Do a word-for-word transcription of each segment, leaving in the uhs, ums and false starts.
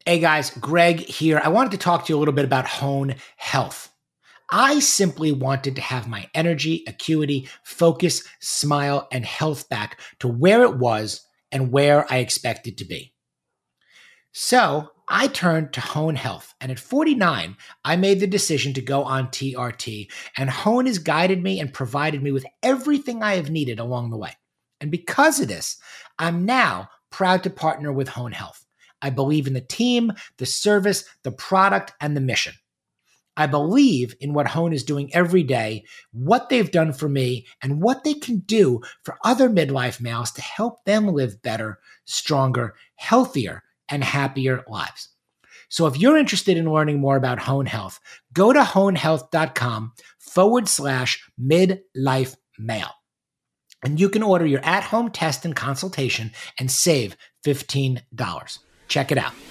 Hey guys, Greg here. I wanted to talk to you a little bit about Hone Health. I simply wanted to have my energy, acuity, focus, smile, and health back to where it was and where I expected to be. So I turned to Hone Health, and at forty-nine, I made the decision to go on T R T, and Hone has guided me and provided me with everything I have needed along the way. And because of this, I'm now proud to partner with Hone Health. I believe in the team, the service, the product, and the mission. I believe in what Hone is doing every day, what they've done for me, and what they can do for other midlife males to help them live better, stronger, healthier, and happier lives. So if you're interested in learning more about Hone Health, go to honehealth.com forward slash midlife male. And you can order your at-home test and consultation and save fifteen dollars. Check it out.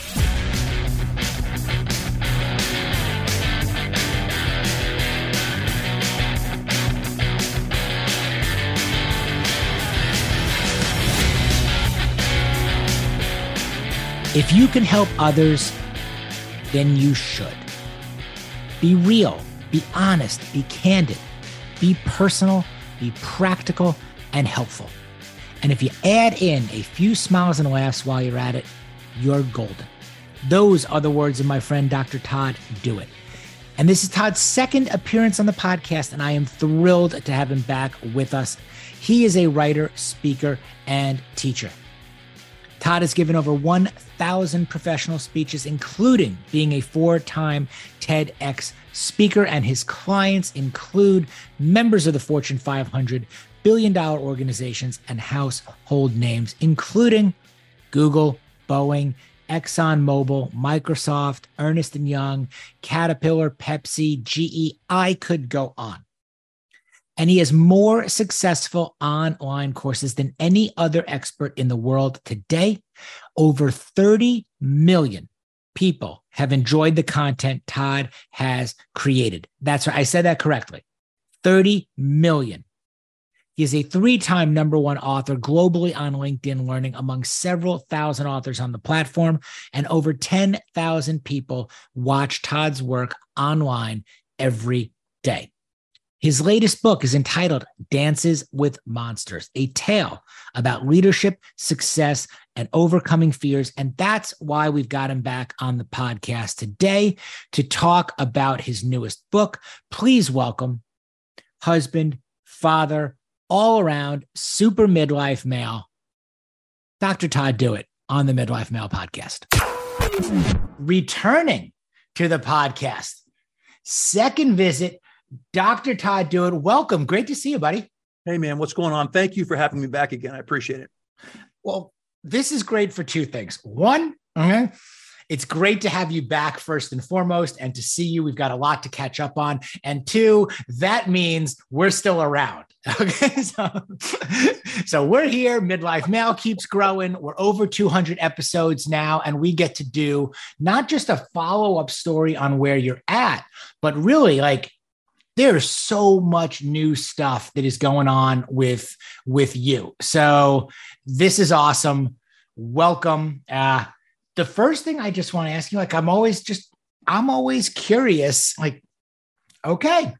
If you can help others, then you should. Be real, be honest, be candid, be personal, be practical, and helpful. And if you add in a few smiles and laughs while you're at it, you're golden. Those are the words of my friend, Doctor Todd Do It. And this is Todd's second appearance on the podcast, and I am thrilled to have him back with us. He is a writer, speaker, and teacher. Todd has given over one thousand professional speeches, including being a four-time TEDx speaker, and his clients include members of the Fortune five hundred, billion-dollar organizations, and household names, including Google, Boeing, ExxonMobil, Microsoft, Ernst and Young, Caterpillar, Pepsi, G E. I could go on. And he has more successful online courses than any other expert in the world today. Over thirty million people have enjoyed the content Todd has created. That's right. I said that correctly. thirty million. He is a three-time number one author globally on LinkedIn Learning among several thousand authors on the platform, and over ten thousand people watch Todd's work online every day. His latest book is entitled Dances with Monsters, a tale about leadership, success, and overcoming fears. And that's why we've got him back on the podcast today to talk about his newest book. Please welcome husband, father, all-around super midlife male, Doctor Todd Do It on the Midlife Male Podcast. Returning to the podcast, second visit, Doctor Todd Do It. Welcome. Great to see you, buddy. Hey, man, what's going on? Thank you for having me back again. I appreciate it. Well, this is great for two things. One, okay, it's great to have you back first and foremost, and to see you. We've got a lot to catch up on. And two, that means we're still around. Okay, so, so we're here. Midlife Male keeps growing. We're over two hundred episodes now, and we get to do not just a follow-up story on where you're at, but really like there's so much new stuff that is going on with, with you. So this is awesome. Welcome. Uh, the first thing I just want to ask you, like, I'm always just, I'm always curious, like, okay,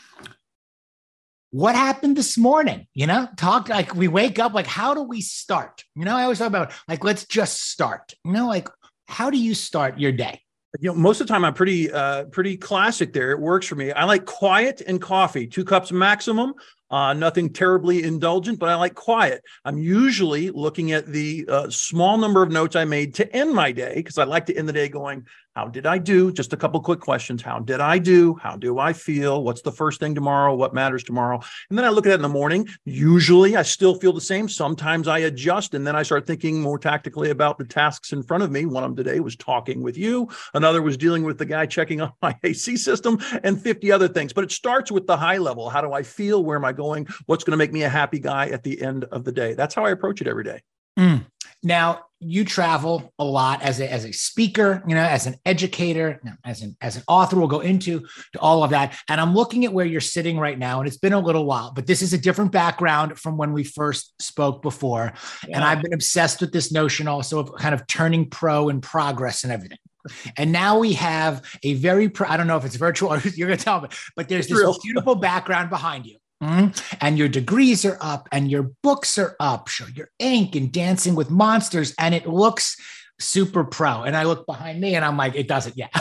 what happened this morning? You know, talk like we wake up, like, how do we start? You know, I always talk about like, let's just start, you know, like, how do you start your day? You know, most of the time I'm pretty, uh, pretty classic there. It works for me. I like quiet and coffee, two cups maximum. Uh, nothing terribly indulgent, but I like quiet. I'm usually looking at the uh, small number of notes I made to end my day, because I like to end the day going, how did I do? Just a couple quick questions. How did I do? How do I feel? What's the first thing tomorrow? What matters tomorrow? And then I look at it in the morning. Usually I still feel the same. Sometimes I adjust, and then I start thinking more tactically about the tasks in front of me. One of them today was talking with you. Another was dealing with the guy checking on my A C system, and fifty other things. But it starts with the high level. How do I feel? Where am I going? What's going to make me a happy guy at the end of the day? That's how I approach it every day. Mm. Now, you travel a lot as a, as a speaker, you know, as an educator, as an, as an author. We'll go into to all of that. And I'm looking at where you're sitting right now, and it's been a little while, but this is a different background from when we first spoke before. Yeah. And I've been obsessed with this notion also of kind of turning pro and progress and everything. And now we have a very, pro- I don't know if it's virtual or you're going to tell me, but there's this Real. beautiful background behind you. Mm-hmm. And your degrees are up and your books are up. Show your ink and Dancing with Monsters. And it looks super pro. And I look behind me and I'm like, it doesn't yet.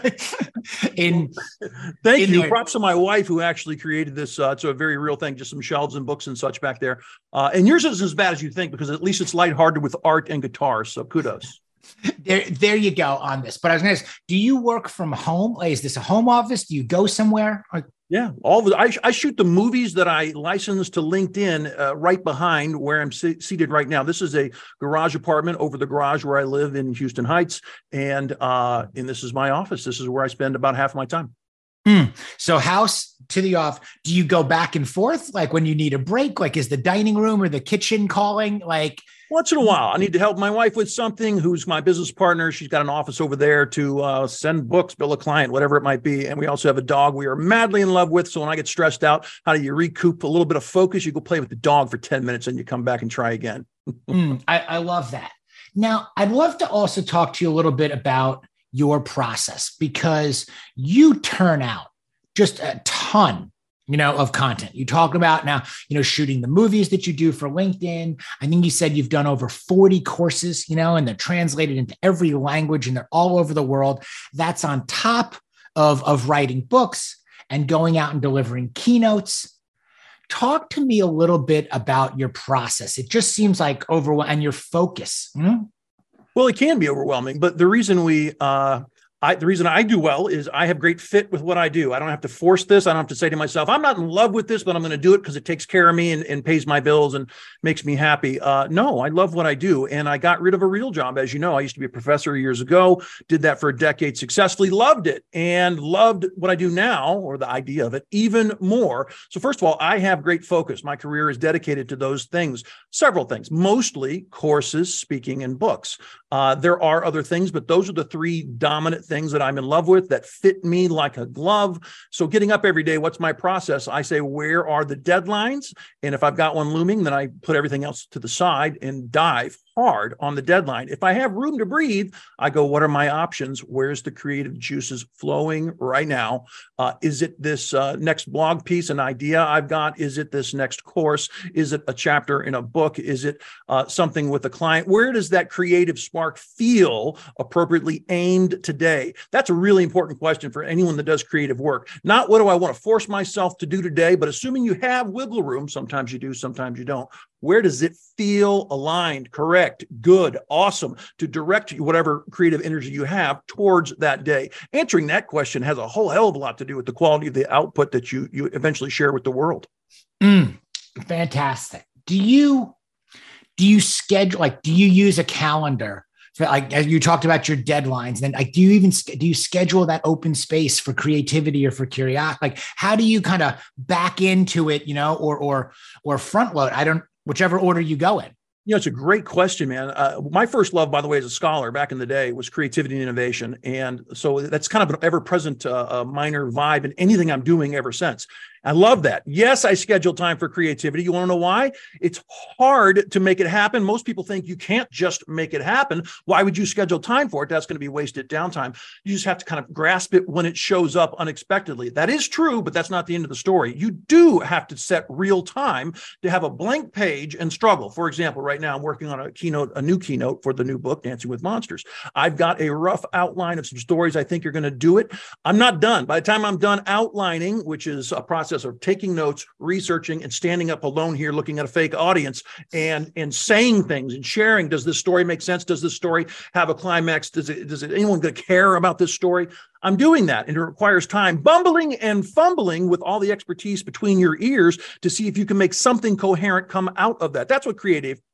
in, Thank in you. There. Props to my wife who actually created this. Uh, it's a very real thing, just some shelves and books and such back there. Uh, and yours isn't as bad as you think, because at least it's lighthearted with art and guitars. So kudos. There, there you go on this. But I was going to ask, do you work from home? Is this a home office? Do you go somewhere? Or- Yeah, all the I, I shoot the movies that I license to LinkedIn uh, right behind where I'm se- seated right now. This is a garage apartment over the garage where I live in Houston Heights, and uh, and this is my office. This is where I spend about half my time. Mm. So house to the off. Do you go back and forth? Like when you need a break? Like is the dining room or the kitchen calling? Like. Once in a while, I need to help my wife with something, who's my business partner. She's got an office over there to uh, send books, bill a client, whatever it might be. And we also have a dog we are madly in love with. So when I get stressed out, how do you recoup a little bit of focus? You go play with the dog for ten minutes and you come back and try again. mm, I, I love that. Now, I'd love to also talk to you a little bit about your process, because you turn out just a ton you know, of content. You talk about now, you know, shooting the movies that you do for LinkedIn. I think you said you've done over forty courses, you know, and they're translated into every language and they're all over the world. That's on top of, of writing books and going out and delivering keynotes. Talk to me a little bit about your process. It just seems like overwhelming, and your focus. Hmm? Well, it can be overwhelming, but the reason we, uh, I, the reason I do well is I have great fit with what I do. I don't have to force this. I don't have to say to myself, I'm not in love with this, but I'm going to do it because it takes care of me and, and pays my bills and makes me happy. Uh, no, I love what I do. And I got rid of a real job. As you know, I used to be a professor years ago, did that for a decade successfully, loved it, and loved what I do now, or the idea of it, even more. So first of all, I have great focus. My career is dedicated to those things, several things, mostly courses, speaking, and books. Uh, there are other things, but those are the three dominant things that I'm in love with that fit me like a glove. So getting up every day, what's my process? I say, where are the deadlines? And if I've got one looming, then I put everything else to the side and dive hard on the deadline. If I have room to breathe, I go, what are my options? Where's the creative juices flowing right now? Uh, is it this uh, next blog piece, an idea I've got? Is it this next course? Is it a chapter in a book? Is it uh, something with a client? Where does that creative spark feel appropriately aimed today? That's a really important question for anyone that does creative work. Not what do I want to force myself to do today, but assuming you have wiggle room, sometimes you do, sometimes you don't. Where does it feel aligned, correct, good, awesome, to direct whatever creative energy you have towards that day? Answering that question has a whole hell of a lot to do with the quality of the output that you, you eventually share with the world. Mm, fantastic. Do you, do you schedule, like, do you use a calendar? So like, as you talked about your deadlines, then like, do you even, do you schedule that open space for creativity or for curiosity? Like, how do you kind of back into it, you know, or, or, or front load? I don't, whichever order you go in. You know, it's a great question, man. Uh, my first love, by the way, as a scholar back in the day was creativity and innovation. And so that's kind of an ever-present uh, uh, minor vibe in anything I'm doing ever since. I love that. Yes, I schedule time for creativity. You want to know why? It's hard to make it happen. Most people think you can't just make it happen. Why would you schedule time for it? That's going to be wasted downtime. You just have to kind of grasp it when it shows up unexpectedly. That is true, but that's not the end of the story. You do have to set real time to have a blank page and struggle. For example, right now I'm working on a keynote, a new keynote for the new book, Dancing with Monsters. I've got a rough outline of some stories I think are going to do it. I'm not done. By the time I'm done outlining, which is a process of taking notes, researching, and standing up alone here looking at a fake audience and, and saying things and sharing. Does this story make sense? Does this story have a climax? Does it, does it, anyone going to care about this story? I'm doing that, and it requires time, bumbling and fumbling with all the expertise between your ears to see if you can make something coherent come out of that. That's what creative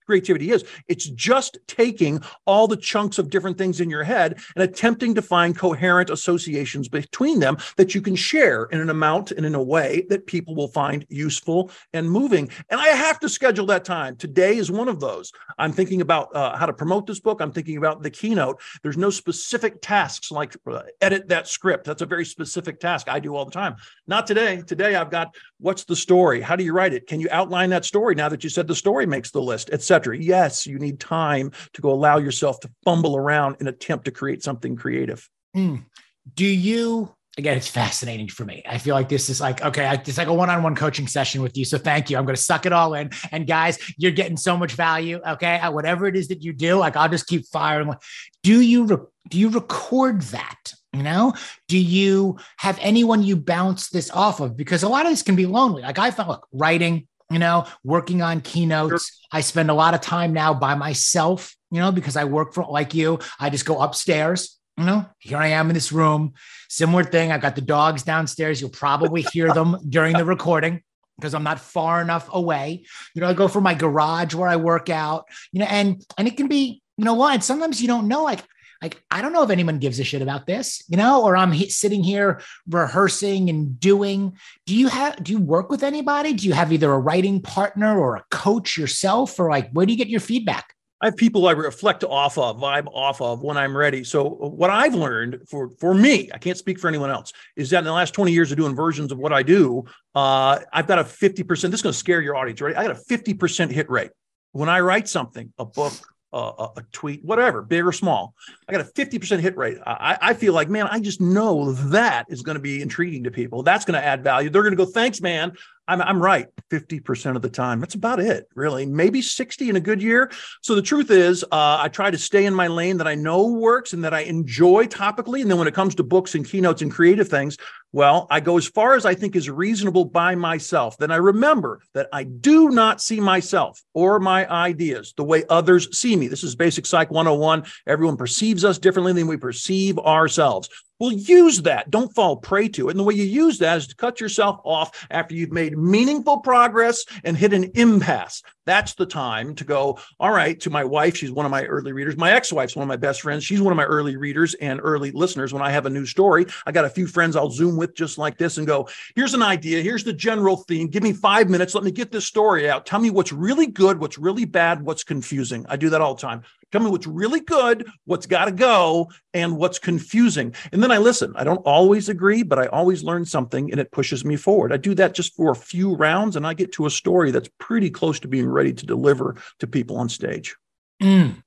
creativity is. It's just taking all the chunks of different things in your head and attempting to find coherent associations between them that you can share in an amount and in a way that people will find useful and moving. And I have to schedule that time. Today is one of those. I'm thinking about uh, how to promote this book. I'm thinking about the keynote. There's no specific tasks like uh, edit that script. That's a very specific task I do all the time. Not today. Today I've got, what's the story? How do you write it? Can you outline that story now that you said the story makes the list, et cetera? Yes, you need time to go allow yourself to fumble around and attempt to create something creative. Mm. Do you, again, it's fascinating for me. I feel like this is like, okay, I, it's like a one-on-one coaching session with you. So thank you. I'm going to suck it all in. And guys, you're getting so much value. Okay. Whatever it is that you do, like I'll just keep firing. Do you, re- do you record that? You know, do you have anyone you bounce this off of? Because a lot of this can be lonely. Like I found, look, writing, you know, working on keynotes. Sure. I spend a lot of time now by myself, you know, because I work for, like you, I just go upstairs, you know, here I am in this room, similar thing. I've got the dogs downstairs. You'll probably hear them during the recording because I'm not far enough away. You know, I go from my garage where I work out, you know, and, and it can be, you know what, sometimes you don't know, like, Like, I don't know if anyone gives a shit about this, you know, or I'm he- sitting here rehearsing and doing. Do you have, do you work with anybody? Do you have either a writing partner or a coach yourself, or like, where do you get your feedback? I have people I reflect off of, vibe off of when I'm ready. So what I've learned for, for me, I can't speak for anyone else, is that in the last twenty years of doing versions of what I do, uh, I've got a fifty percent, this is going to scare your audience, right? I got a fifty percent hit rate. When I write something, a book, Uh, a, a tweet, whatever, big or small, I got a fifty percent hit rate. I, I feel like, man, I just know that is going to be intriguing to people. That's going to add value. They're going to go, thanks, man. I'm, I'm right fifty percent of the time. That's about it, really. Maybe sixty in a good year. So the truth is, uh, I try to stay in my lane that I know works and that I enjoy topically. And then when it comes to books and keynotes and creative things, well, I go as far as I think is reasonable by myself. Then I remember that I do not see myself or my ideas the way others see me. This is Basic Psych one oh one. Everyone perceives us differently than we perceive ourselves. Well, use that. Don't fall prey to it. And the way you use that is to cut yourself off after you've made meaningful progress and hit an impasse. That's the time to go, all right, to my wife. She's one of my early readers. My ex-wife's one of my best friends. She's one of my early readers and early listeners. When I have a new story, I got a few friends I'll Zoom with just like this and go, here's an idea. Here's the general theme. Give me five minutes. Let me get this story out. Tell me what's really good, what's really bad, what's confusing. I do that all the time. Tell me what's really good, what's got to go, and what's confusing. And then I listen. I don't always agree, but I always learn something, and it pushes me forward. I do that just for a few rounds, and I get to a story that's pretty close to being ready to deliver to people on stage. Mm.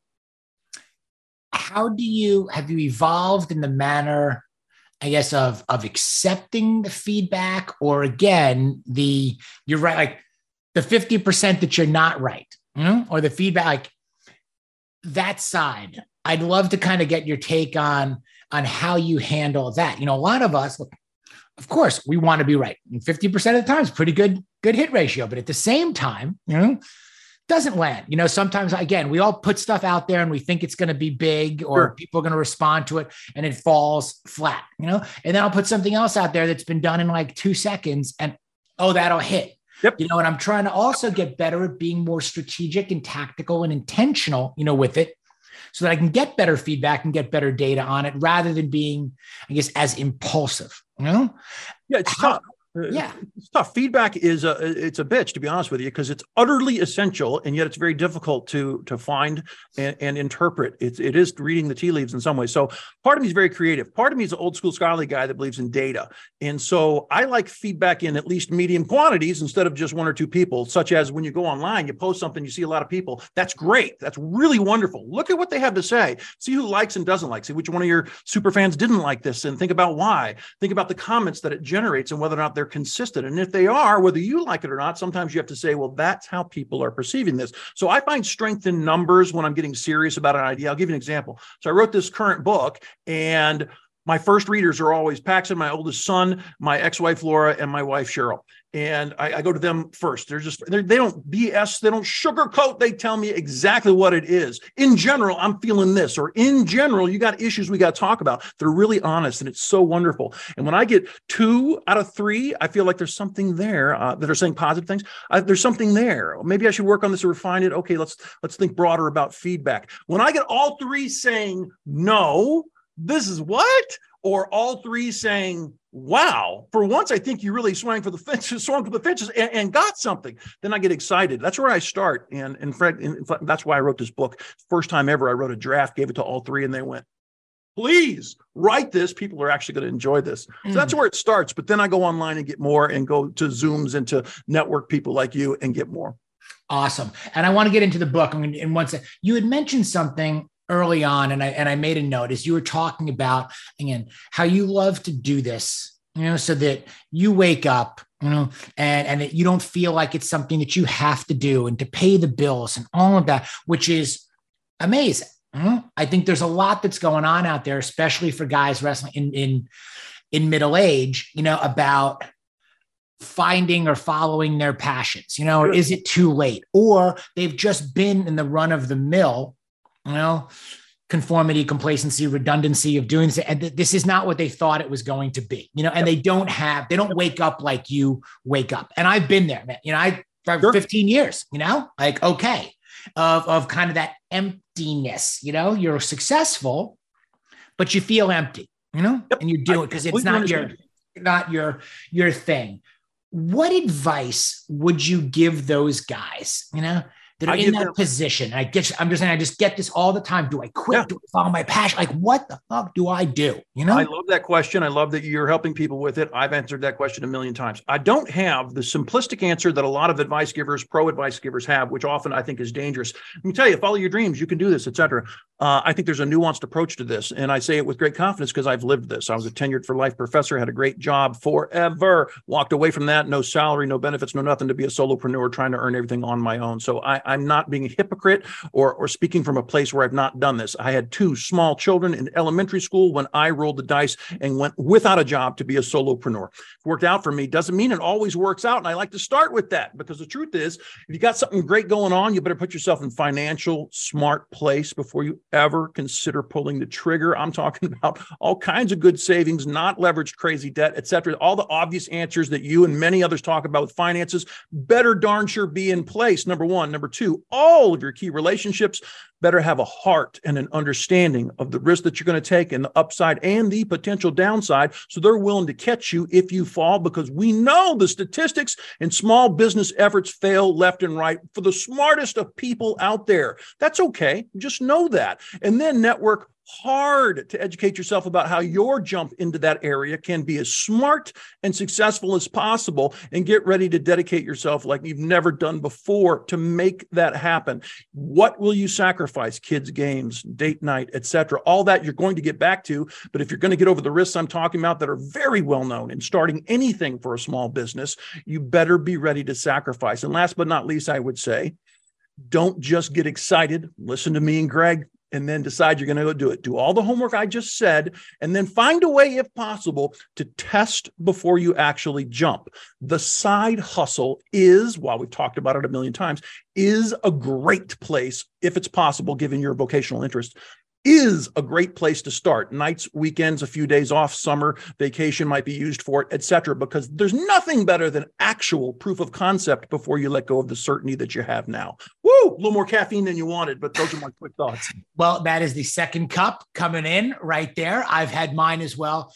How do you, have you evolved in the manner, I guess, of, of accepting the feedback, or again, the, you're right, like the fifty percent that you're not right, you know, or the feedback, like, that side, I'd love to kind of get your take on, on how you handle that. You know, a lot of us, look, of course, we want to be right. And fifty percent of the time is pretty good, good hit ratio. But at the same time, you know, doesn't land. You know, sometimes, again, we all put stuff out there and we think it's going to be big or Sure. people are going to respond to it and it falls flat, you know, and then I'll put something else out there that's been done in like two seconds and, oh, that'll hit. Yep. You know, and I'm trying to also get better at being more strategic and tactical and intentional, you know, with it so that I can get better feedback and get better data on it rather than being, I guess, as impulsive, you know? Yeah, it's How, tough. Yeah. It's tough. Feedback is a, it's a bitch, to be honest with you, because it's utterly essential. And yet it's very difficult to, to find and, and interpret. It's, it is reading the tea leaves in some ways. So part of me is very creative. Part of me is an old school scholarly guy that believes in data. And so I like feedback in at least medium quantities instead of just one or two people, such as when you go online, you post something, you see a lot of people. That's great. That's really wonderful. Look at what they have to say. See who likes and doesn't like. See which one of your super fans didn't like this and think about why. Think about the comments that it generates and whether or not they're consistent. And if they are, whether you like it or not, sometimes you have to say, well, that's how people are perceiving this. So I find strength in numbers when I'm getting serious about an idea. I'll give you an example. So I wrote this current book and My first readers are always Paxson, my oldest son, my ex-wife Laura, and my wife Cheryl. And I, I go to them first. They're just, they're, they don't B S, they don't sugarcoat. They tell me exactly what it is. In general, I'm feeling this, or in general, you got issues we got to talk about. They're really honest, and it's so wonderful. And when I get two out of three, I feel like there's something there uh, that are saying positive things. Uh, there's something there. Maybe I should work on this or refine it. Okay, let's let's think broader about feedback. When I get all three saying no, this is what? Or all three saying, wow, for once, I think you really swung for the fences, swung for the fences and, and got something. Then I get excited. That's where I start. And, and Fred, and that's why I wrote this book. First time ever, I wrote a draft, gave it to all three, and they went, please write this. People are actually going to enjoy this. Mm. So that's where it starts. But then I go online and get more, and go to Zooms and to network people like you and get more. Awesome. And I want to get into the book. I'm going to, in one second. You had mentioned something early on, and I and I made a note as you were talking about, again, how you love to do this, you know, so that you wake up, you know, and, and that you don't feel like it's something that you have to do and to pay the bills and all of that, which is amazing. Mm-hmm. I think there's a lot that's going on out there, especially for guys wrestling in, in, in middle age, you know, about finding or following their passions, you know, or is it too late? Or they've just been in the run of the mill, you know, conformity, complacency, redundancy of doing this. And th- this is not what they thought it was going to be, you know, and they don't have, they don't wake up like you wake up. And I've been there, man. You know, I, for sure. fifteen years, you know, like, okay, of, of kind of that emptiness, you know, you're successful, but you feel empty, you know, yep. and you do it because it's not your, not your, your thing. What advice would you give those guys, you know, that are I in that them. position? I get, I'm just saying, I just get this all the time. Do I quit? Yeah. Do I follow my passion? Like, what the fuck do I do? You know, I love that question. I love that you're helping people with it. I've answered that question a million times. I don't have the simplistic answer that a lot of advice givers, pro advice givers have, which often I think is dangerous. Let me tell you, follow your dreams. You can do this, et cetera. Uh, I think there's a nuanced approach to this. And I say it with great confidence because I've lived this. I was a tenured for life professor, had a great job forever, walked away from that, no salary, no benefits, no nothing, to be a solopreneur trying to earn everything on my own. So I, I'm not being a hypocrite or, or speaking from a place where I've not done this. I had two small children in elementary school when I rolled the dice and went without a job to be a solopreneur. It worked out for me. Doesn't mean it always works out. And I like to start with that because the truth is, if you got something great going on, you better put yourself in financial smart place before you ever consider pulling the trigger. I'm talking about all kinds of good savings, not leveraged crazy debt, et cetera. All the obvious answers that you and many others talk about with finances better darn sure be in place. Number one. Number two, all of your key relationships better have a heart and an understanding of the risk that you're going to take and the upside and the potential downside. So they're willing to catch you if you fall, because we know the statistics and small business efforts fail left and right for the smartest of people out there. That's okay. Just know that. And then network hard to educate yourself about how your jump into that area can be as smart and successful as possible, and get ready to dedicate yourself like you've never done before to make that happen. What will you sacrifice? Kids' games, date night, et cetera. All that you're going to get back to. But if you're going to get over the risks I'm talking about that are very well known in starting anything for a small business, you better be ready to sacrifice. And last but not least, I would say, don't just get excited. Listen to me and Greg, and then decide you're going to go do it. Do all the homework I just said, and then find a way, if possible, to test before you actually jump. The side hustle is, while we've talked about it a million times, is a great place, if it's possible, given your vocational interest, is a great place to start. Nights, weekends, a few days off, summer vacation might be used for it, et cetera, because there's nothing better than actual proof of concept before you let go of the certainty that you have now. Woo! A little more caffeine than you wanted, but those are my quick thoughts. Well, that is the second cup coming in right there. I've had mine as well.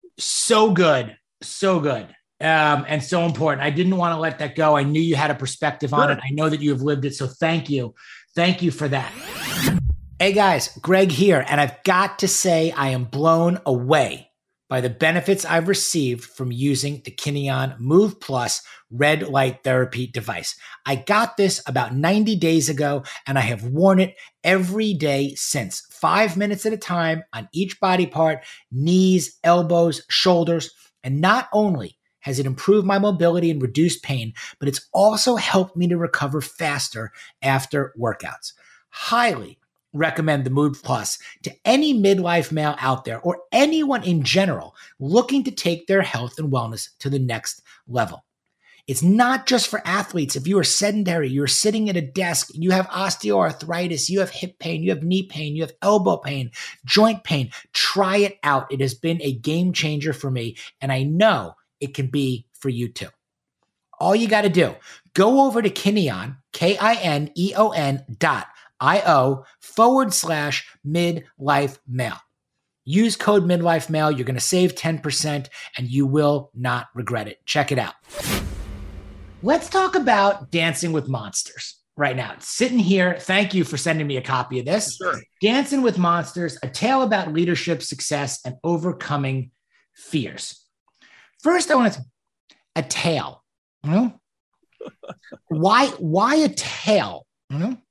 So good. So good. Um, and so important. I didn't want to let that go. I knew you had a perspective on Good. it. I know that you have lived it. So thank you. Thank you for that. Hey guys, Greg here, and I've got to say I am blown away by the benefits I've received from using the Kineon Move Plus red light therapy device. I got this about ninety days ago, and I have worn it every day since, five minutes at a time on each body part, knees, elbows, shoulders, and not only has it improved my mobility and reduced pain, but it's also helped me to recover faster after workouts. Highly recommend the Mood Plus to any midlife male out there or anyone in general looking to take their health and wellness to the next level. It's not just for athletes. If you are sedentary, you're sitting at a desk, you have osteoarthritis, you have hip pain, you have knee pain, you have elbow pain, joint pain, try it out. It has been a game changer for me, and I know it can be for you too. All you got to do, go over to Kineon, K I N E O N dot I-O forward slash midlife male. Use code midlife male. You're going to save ten percent and you will not regret it. Check it out. Let's talk about Dancing with Monsters right now. It's sitting here. Thank you for sending me a copy of this. Sure. Dancing with Monsters, a tale about leadership, success, and overcoming fears. First, I want to, a tale. You know? why, why a tale? You know?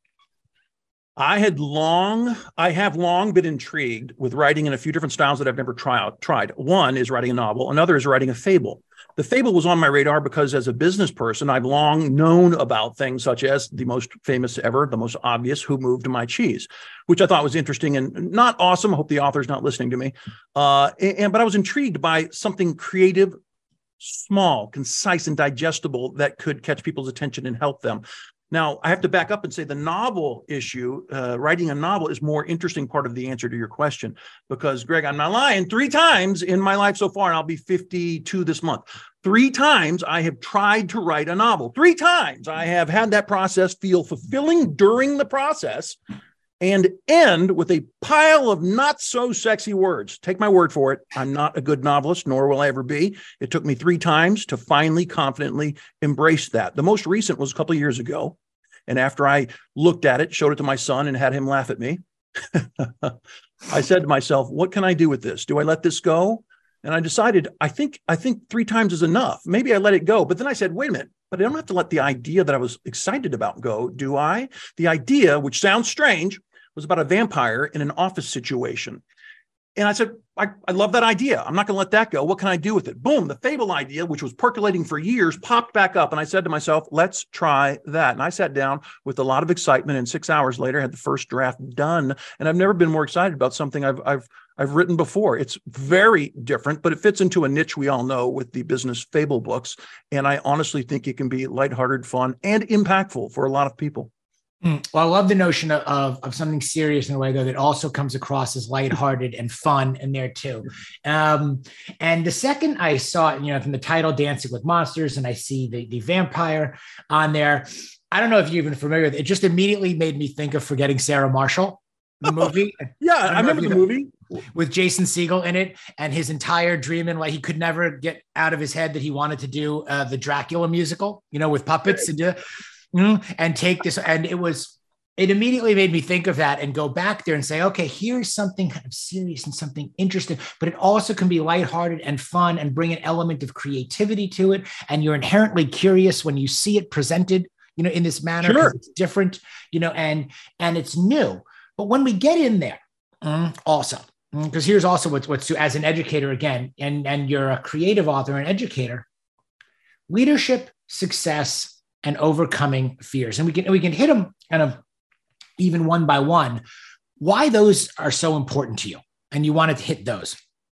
I had long, I have long been intrigued with writing in a few different styles that I've never try out, tried. One is writing a novel. Another is writing a fable. The fable was on my radar because as a business person, I've long known about things such as the most famous ever, the most obvious, Who Moved My Cheese, which I thought was interesting and not awesome. I hope the author's not listening to me. Uh, and, but I was intrigued by something creative, small, concise, and digestible that could catch people's attention and help them. Now, I have to back up and say the novel issue, uh, writing a novel is more interesting part of the answer to your question, because, Greg, I'm not lying, three times in my life so far, and I'll be fifty-two this month, three times I have tried to write a novel. Three times I have had that process feel fulfilling during the process and end with a pile of not so sexy words. Take my word for it. I'm not a good novelist, nor will I ever be. It took me three times to finally confidently embrace that. The most recent was a couple of years ago. And after I looked at it, showed it to my son and had him laugh at me, I said to myself, what can I do with this? Do I let this go? And I decided, I think, I think three times is enough. Maybe I let it go. But then I said, wait a minute, but I don't have to let the idea that I was excited about go, do I? The idea, which sounds strange, was about a vampire in an office situation. And I said, I, I love that idea. I'm not going to let that go. What can I do with it? Boom, the fable idea, which was percolating for years, popped back up. And I said to myself, let's try that. And I sat down with a lot of excitement. And six hours later, had the first draft done. And I've never been more excited about something I've, I've, I've written before. It's very different, but it fits into a niche we all know with the business fable books. And I honestly think it can be lighthearted, fun, and impactful for a lot of people. Mm. Well, I love the notion of, of, of something serious in a way, though, that also comes across as lighthearted and fun in there, too. Um, and the second I saw it, you know, from the title Dancing with Monsters, and I see the, the vampire on there, I don't know if you're even familiar with it. It just immediately made me think of Forgetting Sarah Marshall, the movie. Oh, yeah, I, I remember the movie. With Jason Segel in it, and his entire dream and like he could never get out of his head that he wanted to do uh, the Dracula musical, you know, with puppets and do Mm, and take this. And it was, it immediately made me think of that and go back there and say, okay, here's something kind of serious and something interesting, but it also can be lighthearted and fun and bring an element of creativity to it. And you're inherently curious when you see it presented, you know, in this manner, sure. It's different, you know, and, and it's new. But when we get in there, mm, also, because here's also what's, what's as an educator again, and, and you're a creative author and educator, leadership, success, and overcoming fears. And we can, we can hit them kind of even one by one, why those are so important to you. And you wanted to hit those.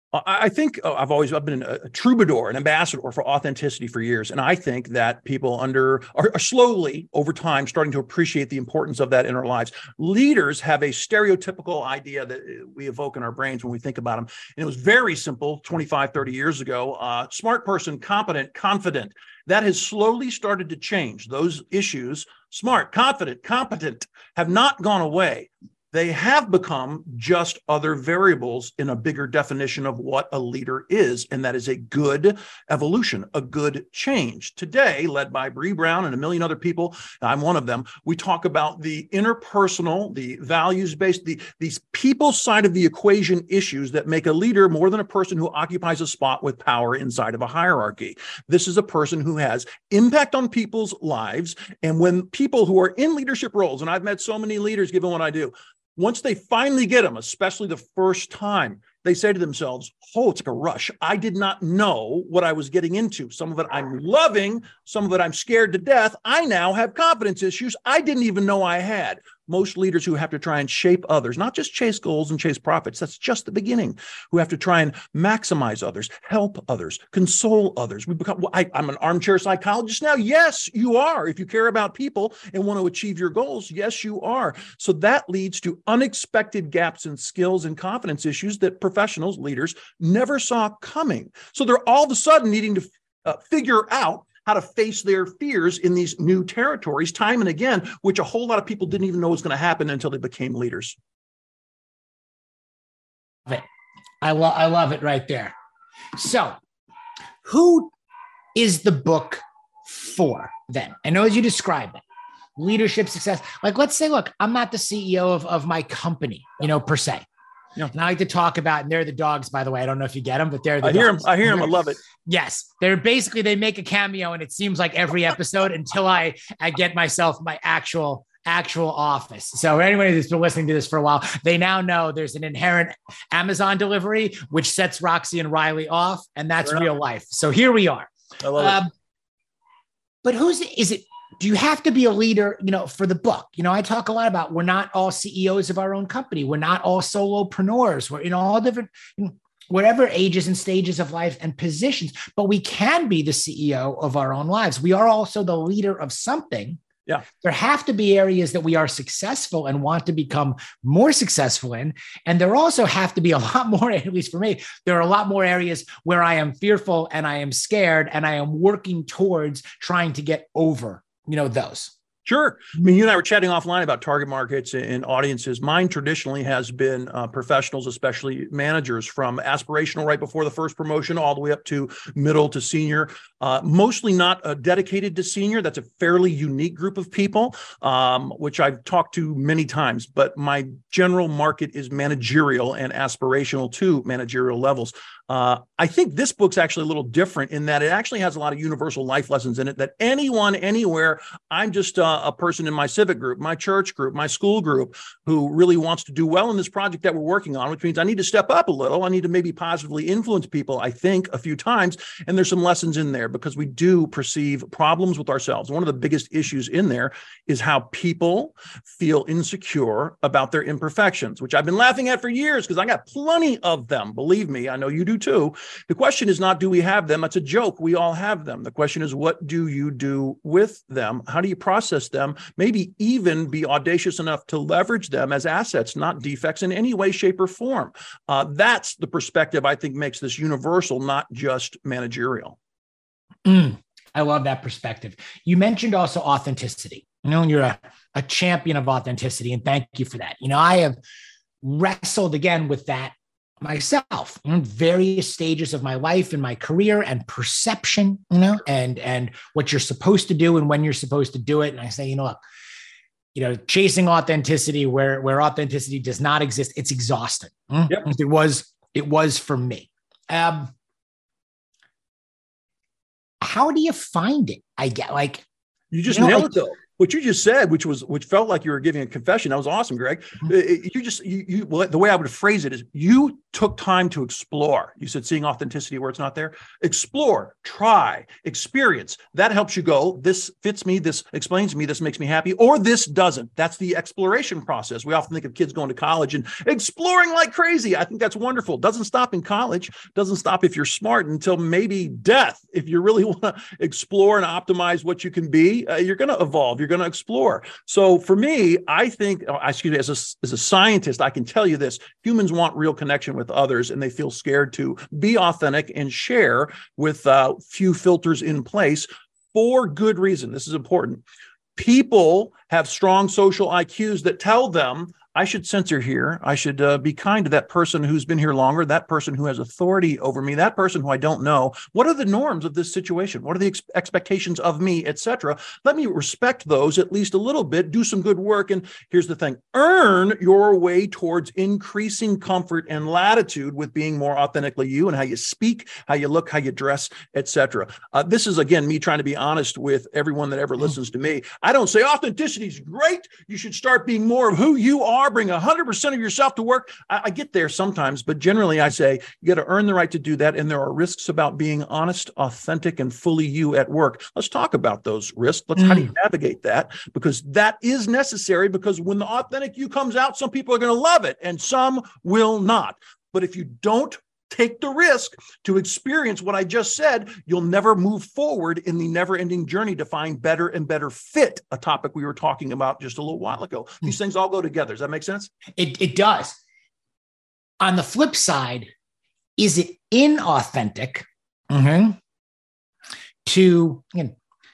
I think oh, I've always I've been a troubadour, an ambassador for authenticity for years. And I think that people under are, are slowly over time starting to appreciate the importance of that in our lives. Leaders have a stereotypical idea that we evoke in our brains when we think about them. And it was very simple twenty-five, thirty years ago. Uh, smart person, competent, confident. That has slowly started to change. Those issues, smart, confident, competent, have not gone away. They have become just other variables in a bigger definition of what a leader is, and that is a good evolution, a good change. Today, led by Bree Brown and a million other people, I'm one of them, we talk about the interpersonal, the values-based, the, these people side of the equation issues that make a leader more than a person who occupies a spot with power inside of a hierarchy. This is a person who has impact on people's lives, and when people who are in leadership roles, and I've met so many leaders given what I do, once they finally get them, especially the first time, they say to themselves, oh, it's like a rush. I did not know what I was getting into. Some of it I'm loving, some of it I'm scared to death. I now have confidence issues I didn't even know I had. most leaders who have to try and shape others, not just chase goals and chase profits. That's just the beginning. Who have to try and maximize others, help others, console others. We become, well, I, I'm an armchair psychologist now. Yes, you are. If you care about people and want to achieve your goals, yes, you are. So that leads to unexpected gaps in skills and confidence issues that professionals, leaders, never saw coming. So they're all of a sudden needing to uh, figure out how to face their fears in these new territories time and again, which a whole lot of people didn't even know was going to happen until they became leaders. I love, I love it right there. So who is the book for then? I know as you describe it, leadership success, like let's say, look, I'm not the C E O of, of my company, you know, per se. Yeah. And I like to talk about, and they're the dogs, by the way. I don't know if you get them, but they're the I hear dogs. them. I hear them. I love it. Yes. They're basically, they make a cameo and it seems like every episode until I, I get myself my actual, actual office. So anybody who's been listening to this for a while, they now know there's an inherent Amazon delivery, which sets Roxy and Riley off. And that's Fair real enough. life. So here we are. I love um, it. But who's, is it, do you have to be a leader, you know, for the book? You know, I talk a lot about, we're not all C E Os of our own company. We're not all solopreneurs. We're in all different, you know, whatever ages and stages of life and positions, but we can be the C E O of our own lives. We are also the leader of something. Yeah. There have to be areas that we are successful and want to become more successful in. And there also have to be a lot more, at least for me, there are a lot more areas where I am fearful and I am scared and I am working towards trying to get over, you know, those. Sure. I mean, you and I were chatting offline about target markets and audiences. Mine traditionally has been uh, professionals, especially managers, from aspirational right before the first promotion all the way up to middle to senior, uh, mostly not uh, dedicated to senior. That's a fairly unique group of people, um, which I've talked to many times. But my general market is managerial and aspirational to managerial levels. Uh, I think this book's actually a little different in that it actually has a lot of universal life lessons in it that anyone, anywhere, I'm just uh, a person in my civic group, my church group, my school group, who really wants to do well in this project that we're working on, which means I need to step up a little. I need to maybe positively influence people, I think, a few times. And there's some lessons in there because we do perceive problems with ourselves. One of the biggest issues in there is how people feel insecure about their imperfections, which I've been laughing at for years because I got plenty of them. Believe me, I know you do too. The question is not, do we have them? That's a joke. We all have them. The question is, what do you do with them? How do you process them? Maybe even be audacious enough to leverage them as assets, not defects in any way, shape, or form. Uh, that's the perspective I think makes this universal, not just managerial. Mm, I love that perspective. You mentioned also authenticity. You know, you're a, a champion of authenticity, and thank you for that. You know, I have wrestled again with that myself in various stages of my life and my career and perception, you know, and, and what you're supposed to do and when you're supposed to do it. And I say, you know, look, you know, chasing authenticity where, where authenticity does not exist, it's exhausting. Yep. It was, it was for me. Um, how do you find it? I get like, you just you know, nailed like, it though. What you just said, which was, which felt like you were giving a confession. That was awesome, Greg. Mm-hmm. You just, you, you, well, the way I would phrase it is you took time to explore. You said seeing authenticity where it's not there. Explore, try, experience. That helps you go, this fits me, this explains me, this makes me happy, or this doesn't. That's the exploration process. We often think of kids going to college and exploring like crazy. I think that's wonderful. Doesn't stop in college. Doesn't stop if you're smart until maybe death. If you really want to explore and optimize what you can be, uh, you're going to evolve. You're going to explore. So for me, I think, oh, excuse me, as a, as a scientist, I can tell you this, humans want real connection with others and they feel scared to be authentic and share with uh, few filters in place for good reason. This is important. People have strong social I Qs that tell them, I should censor here. I should uh, be kind to that person who's been here longer, that person who has authority over me, that person who I don't know. What are the norms of this situation? What are the ex- expectations of me, et cetera? Let me respect those at least a little bit, do some good work. And here's the thing, earn your way towards increasing comfort and latitude with being more authentically you and how you speak, how you look, how you dress, et cetera. Uh, this is, again, me trying to be honest with everyone that ever listens to me. I don't say authenticity is great. You should start being more of who you are are, bring one hundred percent of yourself to work. I, I get there sometimes, but generally I say you got to earn the right to do that. And there are risks about being honest, authentic, and fully you at work. Let's talk about those risks. Let's, mm. how do you navigate that? Because that is necessary, because when the authentic you comes out, some people are going to love it and some will not. But if you don't take the risk to experience what I just said, you'll never move forward in the never-ending journey to find better and better fit, a topic we were talking about just a little while ago. These things all go together. Does that make sense? It, it does. On the flip side, is it inauthentic mm-hmm. to again,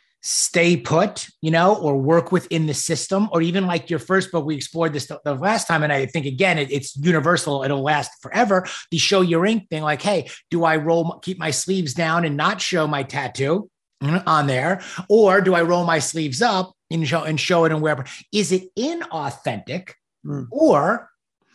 stay put, you know, or work within the system, or even like your first book, we explored this the last time. And I think, again, it, it's universal. It'll last forever. The show your ink thing, like, hey, do I roll, keep my sleeves down and not show my tattoo on there? Or do I roll my sleeves up and show, and show it and wherever? Is it inauthentic mm. or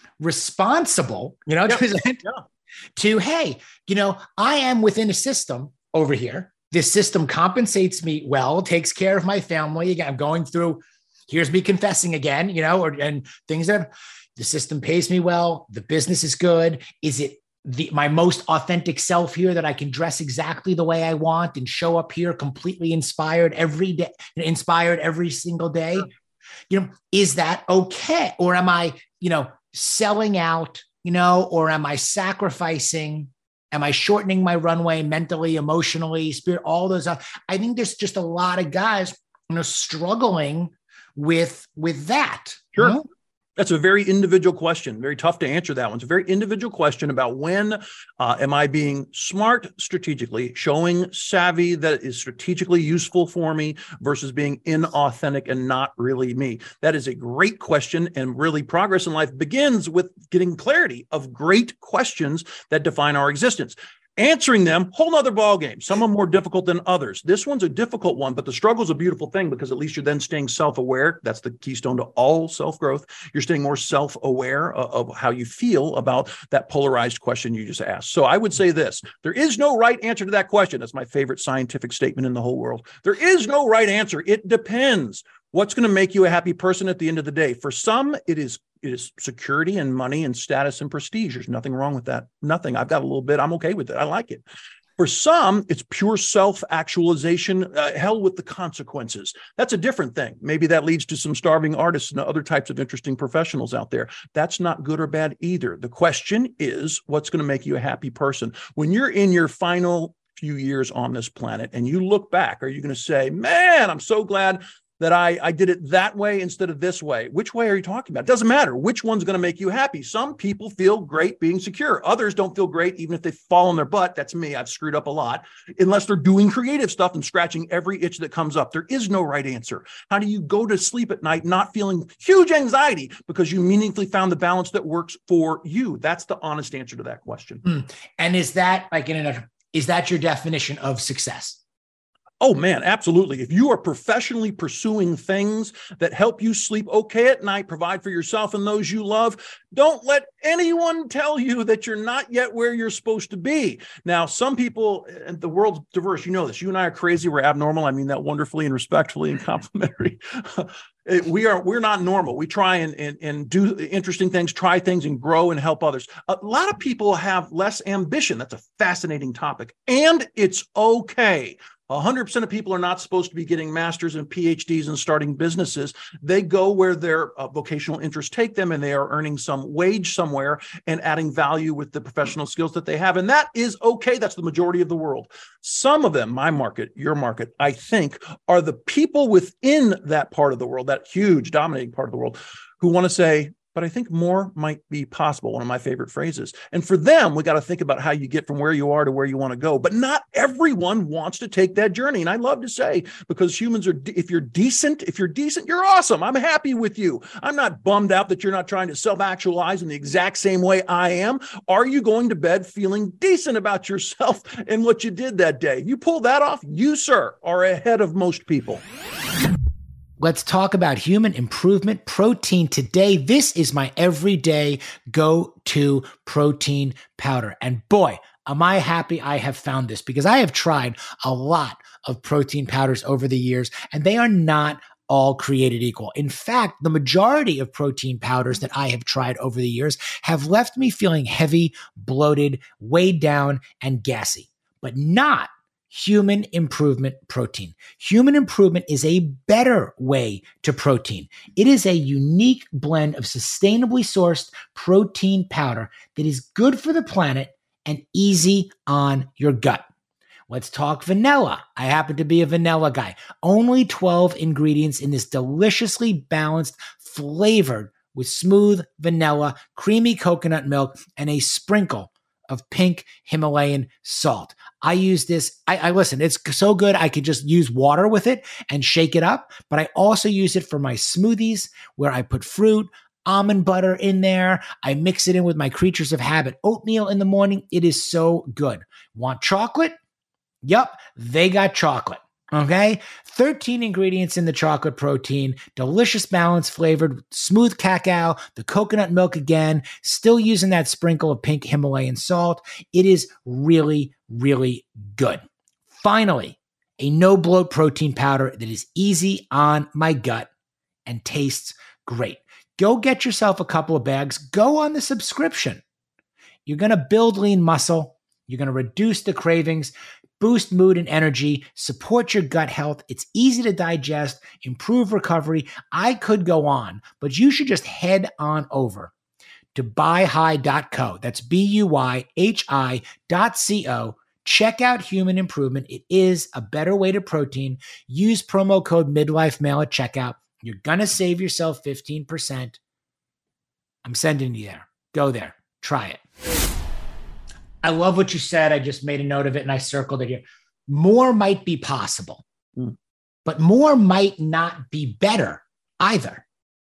responsible, you know, yeah. to, yeah. to, hey, you know, I am within a system over here. This system compensates me well, takes care of my family. Again, I'm going through, here's me confessing again, you know, or, and things that the system pays me well. The business is good. Is it the, my most authentic self here, that I can dress exactly the way I want and show up here completely inspired every day, inspired every single day? Sure. You know, is that okay? Or am I, you know, selling out, you know, or am I sacrificing? Am I shortening my runway mentally, emotionally, spirit, all those? I think there's just a lot of guys, you know, struggling with, with that. Sure. You know? That's a very individual question. Very tough to answer that one. It's a very individual question about when uh, am I being smart strategically, showing savvy that is strategically useful for me versus being inauthentic and not really me. That is a great question. And really, progress in life begins with getting clarity of great questions that define our existence. Answering them, whole nother ballgame. Some are more difficult than others. This one's a difficult one, but the struggle is a beautiful thing, because at least you're then staying self-aware. That's the keystone to all self-growth. You're staying more self-aware of, of how you feel about that polarized question you just asked. So I would say this: there is no right answer to that question. That's my favorite scientific statement in the whole world. There is no right answer. It depends. What's going to make you a happy person at the end of the day? For some, it is it is security and money and status and prestige. There's nothing wrong with that. Nothing. I've got a little bit. I'm okay with it. I like it. For some, it's pure self-actualization, uh, hell with the consequences. That's a different thing. Maybe that leads to some starving artists and other types of interesting professionals out there. That's not good or bad either. The question is, what's going to make you a happy person? When you're in your final few years on this planet and you look back, are you going to say, man, I'm so glad that I, I did it that way instead of this way? Which way are you talking about? It doesn't matter. Which one's going to make you happy? Some people feel great being secure. Others don't feel great, even if they fall on their butt. That's me. I've screwed up a lot, unless they're doing creative stuff and scratching every itch that comes up. There is no right answer. How do you go to sleep at night not feeling huge anxiety because you meaningfully found the balance that works for you? That's the honest answer to that question. Mm. And is that like in a, is that your definition of success? Oh, man, absolutely. If you are professionally pursuing things that help you sleep okay at night, provide for yourself and those you love, don't let anyone tell you that you're not yet where you're supposed to be. Now, some people, and the world's diverse, you know this. You and I are crazy. We're abnormal. I mean that wonderfully and respectfully and complimentary. We are, we're not normal. We try and, and, and do interesting things, try things and grow and help others. A lot of people have less ambition. That's a fascinating topic. And it's okay. one hundred percent of people are not supposed to be getting masters and P H Ds and starting businesses. They go where their uh, vocational interests take them, and they are earning some wage somewhere and adding value with the professional skills that they have. And that is okay. That's the majority of the world. Some of them, my market, your market, I think, are the people within that part of the world, that huge dominating part of the world, who want to say, but I think more might be possible. One of my favorite phrases. And for them, we got to think about how you get from where you are to where you want to go. But not everyone wants to take that journey. And I love to say, because humans are, if you're decent, if you're decent, you're awesome. I'm happy with you. I'm not bummed out that you're not trying to self-actualize in the exact same way I am. Are you going to bed feeling decent about yourself and what you did that day? You pull that off, you, sir, are ahead of most people. Let's talk about human improvement protein today. This is my everyday go-to protein powder. And boy, am I happy I have found this, because I have tried a lot of protein powders over the years, and they are not all created equal. In fact, the majority of protein powders that I have tried over the years have left me feeling heavy, bloated, weighed down, and gassy, but not Human Improvement Protein. Human Improvement is a better way to protein. It is a unique blend of sustainably sourced protein powder that is good for the planet and easy on your gut. Let's talk vanilla. I happen to be a vanilla guy. Only twelve ingredients in this deliciously balanced, flavored with smooth vanilla, creamy coconut milk, and a sprinkle of pink Himalayan salt. I use this. I, I listen, it's so good. I could just use water with it and shake it up. But I also use it for my smoothies where I put fruit, almond butter in there. I mix it in with my Creatures of Habit oatmeal in the morning. It is so good. Want chocolate? Yep, they got chocolate. Okay, thirteen ingredients in the chocolate protein, delicious balance flavored, smooth cacao, the coconut milk again, still using that sprinkle of pink Himalayan salt. It is really, really good. Finally, a no bloat protein powder that is easy on my gut and tastes great. Go get yourself a couple of bags. Go on the subscription. You're going to build lean muscle. You're going to reduce the cravings, boost mood and energy, support your gut health. It's easy to digest, improve recovery. I could go on, but you should just head on over to buy high dot co. That's B U Y H I dot C O. Check out Human Improvement. It is a better way to protein. Use promo code MidlifeMail at checkout. You're going to save yourself fifteen percent. I'm sending you there. Go there. Try it. I love what you said. I just made a note of it and I circled it here. More might be possible, mm. but more might not be better either.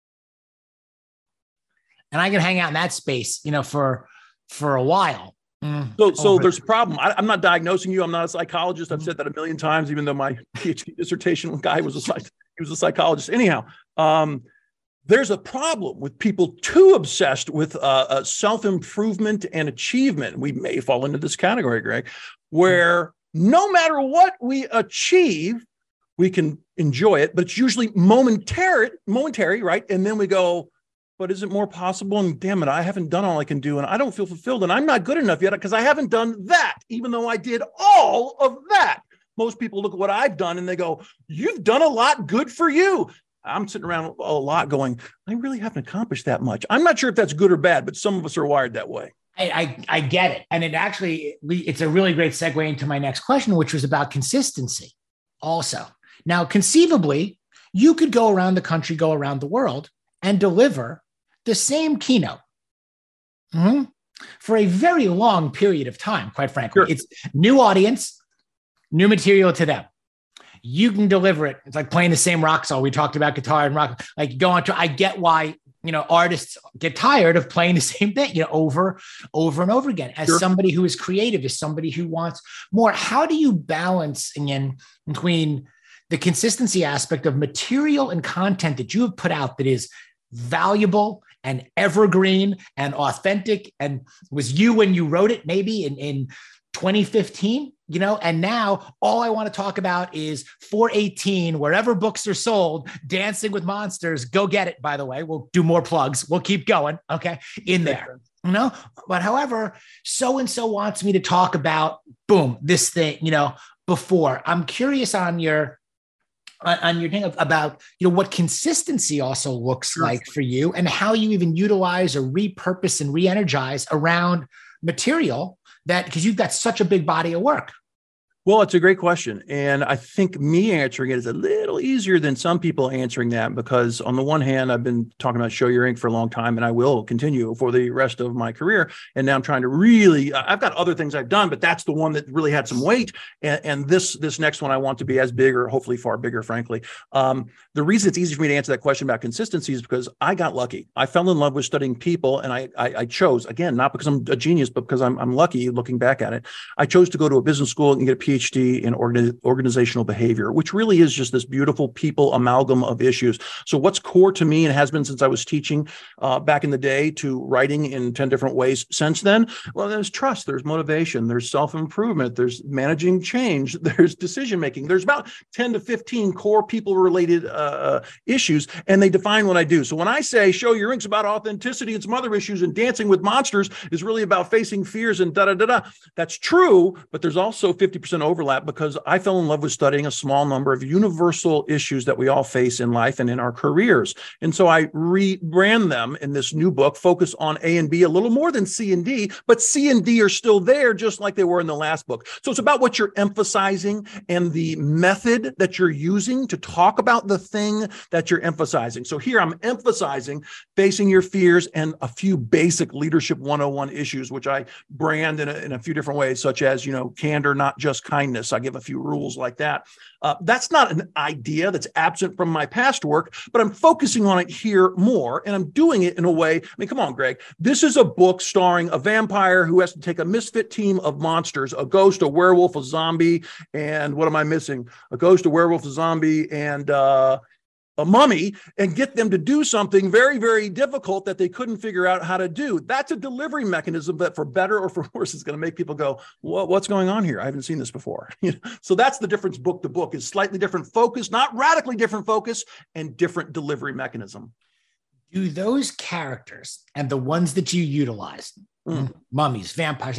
And I can hang out in that space, you know, for, for a while. Mm. So, so there's a problem. I, I'm not diagnosing you. I'm not a psychologist. I've said that a million times, even though my PhD dissertation guy was a psych, he was a psychologist. Anyhow, um, there's a problem with people too obsessed with uh, uh, self-improvement and achievement. We may fall into this category, Greg, where no matter what we achieve, we can enjoy it, but it's usually momentary, momentary, right? And then we go, but is it more possible? And damn it, I haven't done all I can do, and I don't feel fulfilled, and I'm not good enough yet because I haven't done that, even though I did all of that. Most people look at what I've done and they go, you've done a lot, good for you. I'm sitting around a lot going, I really haven't accomplished that much. I'm not sure if that's good or bad, but some of us are wired that way. I, I, I get it. And it actually, it's a really great segue into my next question, which was about consistency also. Now, conceivably, you could go around the country, go around the world and deliver the same keynote mm-hmm. for a very long period of time, quite frankly. Sure. It's new audience, new material to them. You can deliver it. It's like playing the same rock song. We talked about guitar and rock. Like go on to, I get why, you know, artists get tired of playing the same thing, you know, over, over and over again. As sure. somebody who is creative, as somebody who wants more, how do you balance again between the consistency aspect of material and content that you have put out that is valuable and evergreen and authentic and was you when you wrote it, maybe in, in twenty fifteen, you know, and now all I want to talk about is four eighteen, wherever books are sold, Dancing with Monsters. Go get it, by the way. We'll do more plugs. We'll keep going. Okay. In there, you know, but however, so-and-so wants me to talk about, boom, this thing, you know, before. I'm curious on your, on your thing about, you know, what consistency also looks sure. like for you and how you even utilize or repurpose and re-energize around material that, because you've got such a big body of work. Well, it's a great question. And I think me answering it is a little easier than some people answering that, because on the one hand, I've been talking about Show Your Ink for a long time, and I will continue for the rest of my career. And now I'm trying to really, I've got other things I've done, but that's the one that really had some weight. And, and this, this next one, I want to be as big, or hopefully far bigger, frankly. Um, the reason it's easy for me to answer that question about consistency is because I got lucky. I fell in love with studying people, and I, I, I chose, again, not because I'm a genius, but because I'm, I'm lucky looking back at it. I chose to go to a business school and get a P H D in organ- organizational behavior, which really is just this beautiful people amalgam of issues. So what's core to me and has been since I was teaching uh, back in the day to writing in ten different ways since then? Well, there's trust, there's motivation, there's self-improvement, there's managing change, there's decision-making. There's about ten to fifteen core people-related uh, issues, and they define what I do. So when I say show your inks about authenticity and some other issues, and dancing with monsters is really about facing fears and da-da-da-da, that's true, but there's also fifty percent overlap because I fell in love with studying a small number of universal issues that we all face in life and in our careers. And so I rebrand them in this new book, focus on A and B a little more than C and D, but C and D are still there just like they were in the last book. So it's about what you're emphasizing and the method that you're using to talk about the thing that you're emphasizing. So here I'm emphasizing facing your fears and a few basic leadership one oh one issues, which I brand in a, in a few different ways, such as, you know, candor, not just kindness. I give a few rules like that. Uh, that's not an idea that's absent from my past work, but I'm focusing on it here more, and I'm doing it in a way. I mean, come on, Greg. This is a book starring a vampire who has to take a misfit team of monsters, a ghost, a werewolf, a zombie, and what am I missing? A ghost, a werewolf, a zombie, and uh, a mummy, and get them to do something very, very difficult that they couldn't figure out how to do. That's a delivery mechanism that, for better or for worse, is going to make people go, what, what's going on here? I haven't seen this before. So that's the difference book to book, is slightly different focus, not radically different focus, and different delivery mechanism. Do those characters and the ones that you utilize, mm. mummies, vampires,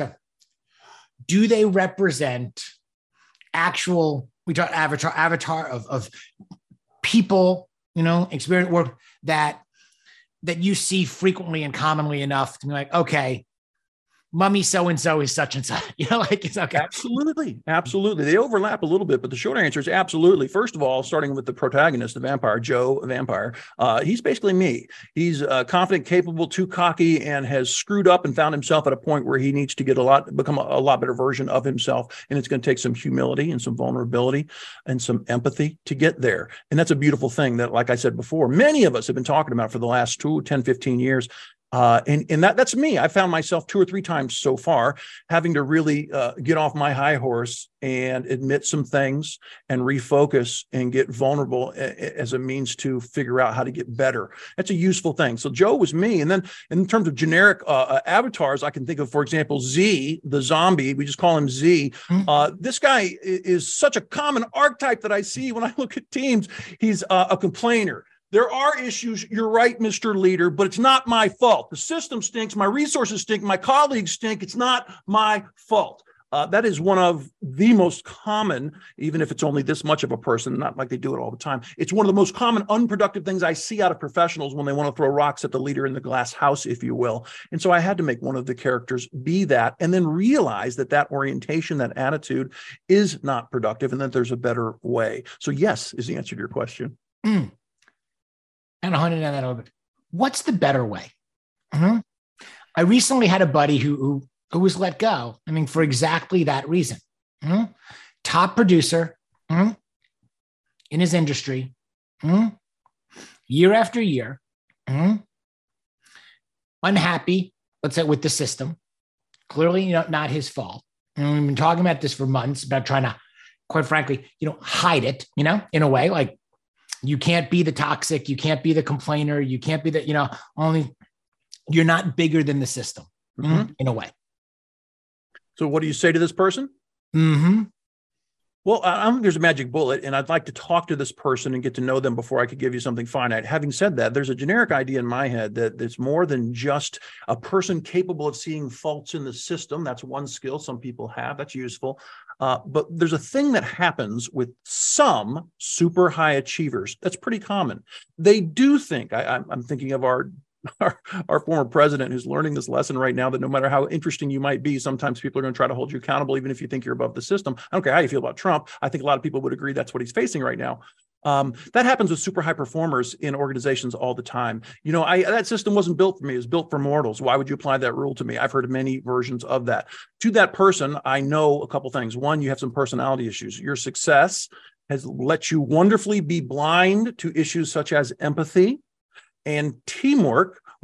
do they represent actual, we talk avatar, avatar of, of people, you know, experience work that that you see frequently and commonly enough to be like, okay, mummy so-and-so is such and such, you know, like it's okay. Absolutely. Absolutely. They overlap a little bit, but the short answer is absolutely. First of all, starting with the protagonist, the vampire, Joe Vampire, uh, he's basically me. He's uh, confident, capable, too cocky, and has screwed up and found himself at a point where he needs to get a lot, become a, a lot better version of himself. And it's going to take some humility and some vulnerability and some empathy to get there. And that's a beautiful thing that, like I said before, many of us have been talking about for the last two, ten, fifteen years. Uh, and and that that's me. I found myself two or three times so far having to really uh, get off my high horse and admit some things and refocus and get vulnerable a, as a means to figure out how to get better. That's a useful thing. So Joe was me. And then in terms of generic uh, avatars, I can think of, for example, Z, the zombie. We just call him Z. Mm-hmm. Uh, this guy is such a common archetype that I see when I look at teams. He's uh, a complainer. There are issues, you're right, Mister Leader, but it's not my fault. The system stinks, my resources stink, my colleagues stink, it's not my fault. Uh, that is one of the most common, even if it's only this much of a person, not like they do it all the time. It's one of the most common unproductive things I see out of professionals when they want to throw rocks at the leader in the glass house, if you will. And so I had to make one of the characters be that, and then realize that that orientation, that attitude is not productive, and that there's a better way. So yes, is the answer to your question. Mm. And I hunted on that a little bit. What's the better way? Mm-hmm. I recently had a buddy who, who, who was let go. I mean, for exactly that reason. Mm-hmm. Top producer mm-hmm. in his industry, mm-hmm. year after year, mm-hmm. unhappy, let's say, with the system. Clearly, you know, not his fault. And we've been talking about this for months about trying to, quite frankly, you know, hide it, you know, in a way, like, you can't be the toxic, you can't be the complainer, you can't be the, you know, only you're not bigger than the system mm-hmm. in a way. So what do you say to this person? Mm-hmm. Well, I don't think there's a magic bullet, and I'd like to talk to this person and get to know them before I could give you something finite. Having said that, there's a generic idea in my head that it's more than just a person capable of seeing faults in the system. That's one skill some people have. That's useful. Uh, but there's a thing that happens with some super high achievers that's pretty common. They do think, I, I'm thinking of our, our, our former president who's learning this lesson right now, that no matter how interesting you might be, sometimes people are going to try to hold you accountable, even if you think you're above the system. I don't care how you feel about Trump. I think a lot of people would agree that's what he's facing right now. Um, that happens with super high performers in organizations all the time. You know, I, that system wasn't built for me. It was built for mortals. Why would you apply that rule to me? I've heard many versions of that. To that person, I know a couple things. One, you have some personality issues. Your success has let you wonderfully be blind to issues such as empathy and teamwork,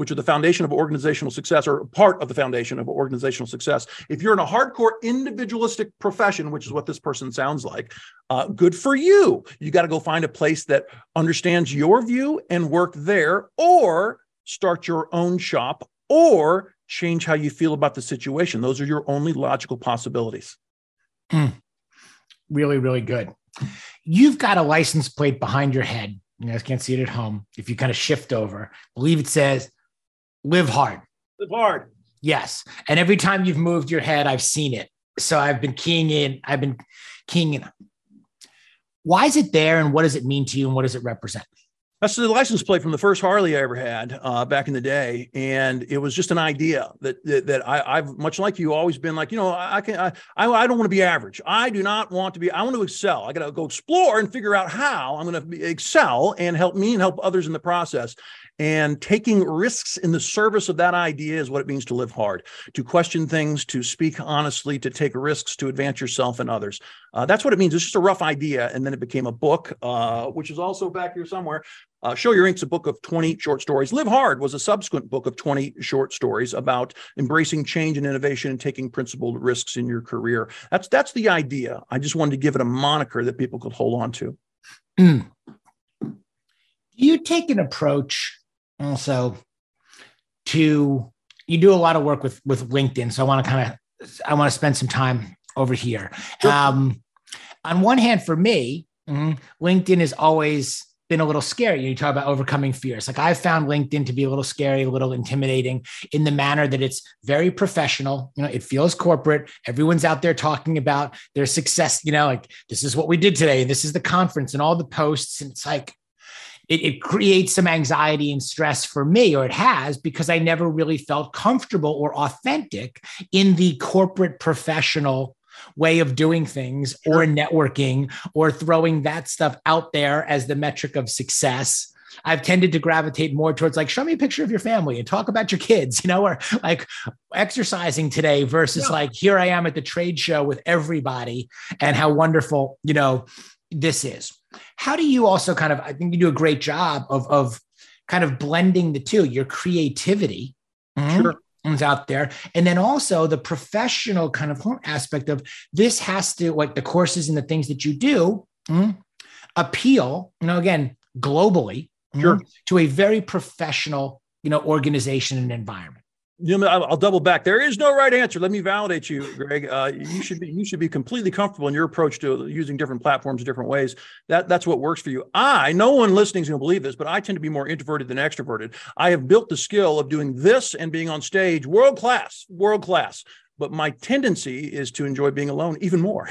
which are the foundation of organizational success, or part of the foundation of organizational success. If you're in a hardcore individualistic profession, which is what this person sounds like, uh, good for you. You got to go find a place that understands your view and work there, or start your own shop, or change how you feel about the situation. Those are your only logical possibilities. Mm. Really, really good. You've got a license plate behind your head. You guys can't see it at home. If you kind of shift over, I believe it says, live hard. Live hard. Yes. And every time you've moved your head, I've seen it. So I've been keying in. I've been keying in. Why is it there, and what does it mean to you, and what does it represent? That's the license plate from the first Harley I ever had uh, back in the day, and it was just an idea that that, that I, I've much like you always been like, you know, I, I can I I, I don't want to be average. I do not want to be. I want to excel. I got to go explore and figure out how I'm going to excel and help me and help others in the process. And taking risks in the service of that idea is what it means to live hard, to question things, to speak honestly, to take risks, to advance yourself and others. Uh, that's what it means. It's just a rough idea. And then it became a book, uh, which is also back here somewhere. Uh, Show Your Ink's a book of twenty short stories. Live Hard was a subsequent book of twenty short stories about embracing change and innovation and taking principled risks in your career. That's that's the idea. I just wanted to give it a moniker that people could hold on to. Mm. Do you take an approach also to, you do a lot of work with, with LinkedIn. So I want to kind of, I want to spend some time over here. Sure. Um, on one hand, for me, mm, LinkedIn has always been a little scary. You talk about overcoming fears. Like, I've found LinkedIn to be a little scary, a little intimidating in the manner that it's very professional. You know, it feels corporate. Everyone's out there talking about their success. You know, like, this is what we did today. This is the conference and all the posts. And it's like, It, it creates some anxiety and stress for me, or it has, because I never really felt comfortable or authentic in the corporate professional way of doing things, or networking, or throwing that stuff out there as the metric of success. I've tended to gravitate more towards, like, show me a picture of your family and talk about your kids, you know, or like exercising today versus yeah. like, here I am at the trade show with everybody and how wonderful, you know, this is. How do you also kind of, I think you do a great job of, of kind of blending the two, your creativity sure. is out there, and then also the professional kind of aspect of this has to, like the courses and the things that you do, mm, appeal, you know, again, globally sure. mm, to a very professional, you know, organization and environment. You know, I'll double back. There is no right answer. Let me validate you, Greg. Uh, you should be you should be completely comfortable in your approach to using different platforms in different ways. That that's what works for you. I, no one listening is going to believe this, but I tend to be more introverted than extroverted. I have built the skill of doing this and being on stage, world class, world class. But my tendency is to enjoy being alone even more.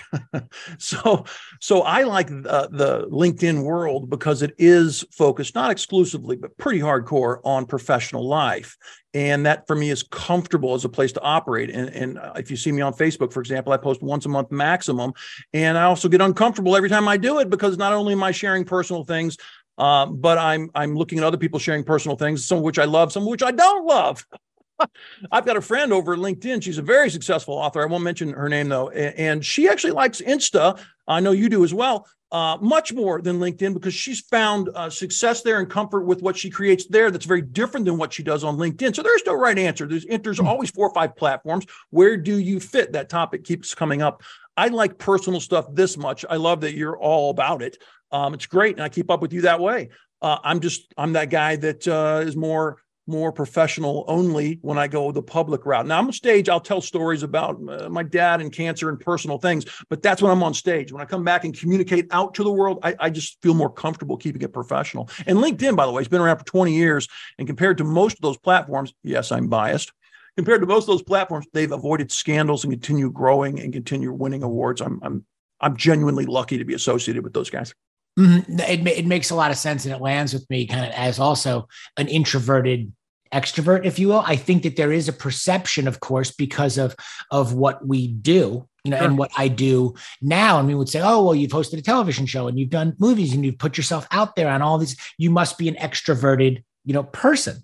so, so I like uh, the LinkedIn world because it is focused, not exclusively, but pretty hardcore on professional life. And that for me is comfortable as a place to operate. And, and if you see me on Facebook, for example, I post once a month maximum. And I also get uncomfortable every time I do it, because not only am I sharing personal things, um, but I'm I'm looking at other people sharing personal things, some of which I love, some of which I don't love. I've got a friend over at LinkedIn. She's a very successful author. I won't mention her name, though. And she actually likes Insta. I know you do as well, uh, much more than LinkedIn, because she's found uh, success there and comfort with what she creates there that's very different than what she does on LinkedIn. So there's no right answer. There's, there's always four or five platforms. Where do you fit? That topic keeps coming up. I like personal stuff this much. I love that you're all about it. Um, it's great. And I keep up with you that way. Uh, I'm just, I'm that guy that uh, is more more professional only when I go the public route. Now I'm on stage, I'll tell stories about uh, my dad and cancer and personal things, but that's when I'm on stage. When I come back and communicate out to the world, I, I just feel more comfortable keeping it professional. And LinkedIn, by the way, has been around for twenty years. And compared to most of those platforms, yes, I'm biased. Compared to most of those platforms, they've avoided scandals and continue growing and continue winning awards. I'm, I'm, I'm genuinely lucky to be associated with those guys. Mm-hmm. It, it makes a lot of sense, and it lands with me kind of as also an introverted extrovert, if you will. I think that there is a perception, of course, because of, of what we do, you know, sure. and what I do now. And we would say, oh, well, you've hosted a television show and you've done movies and you've put yourself out there on all these. You must be an extroverted, you know, person.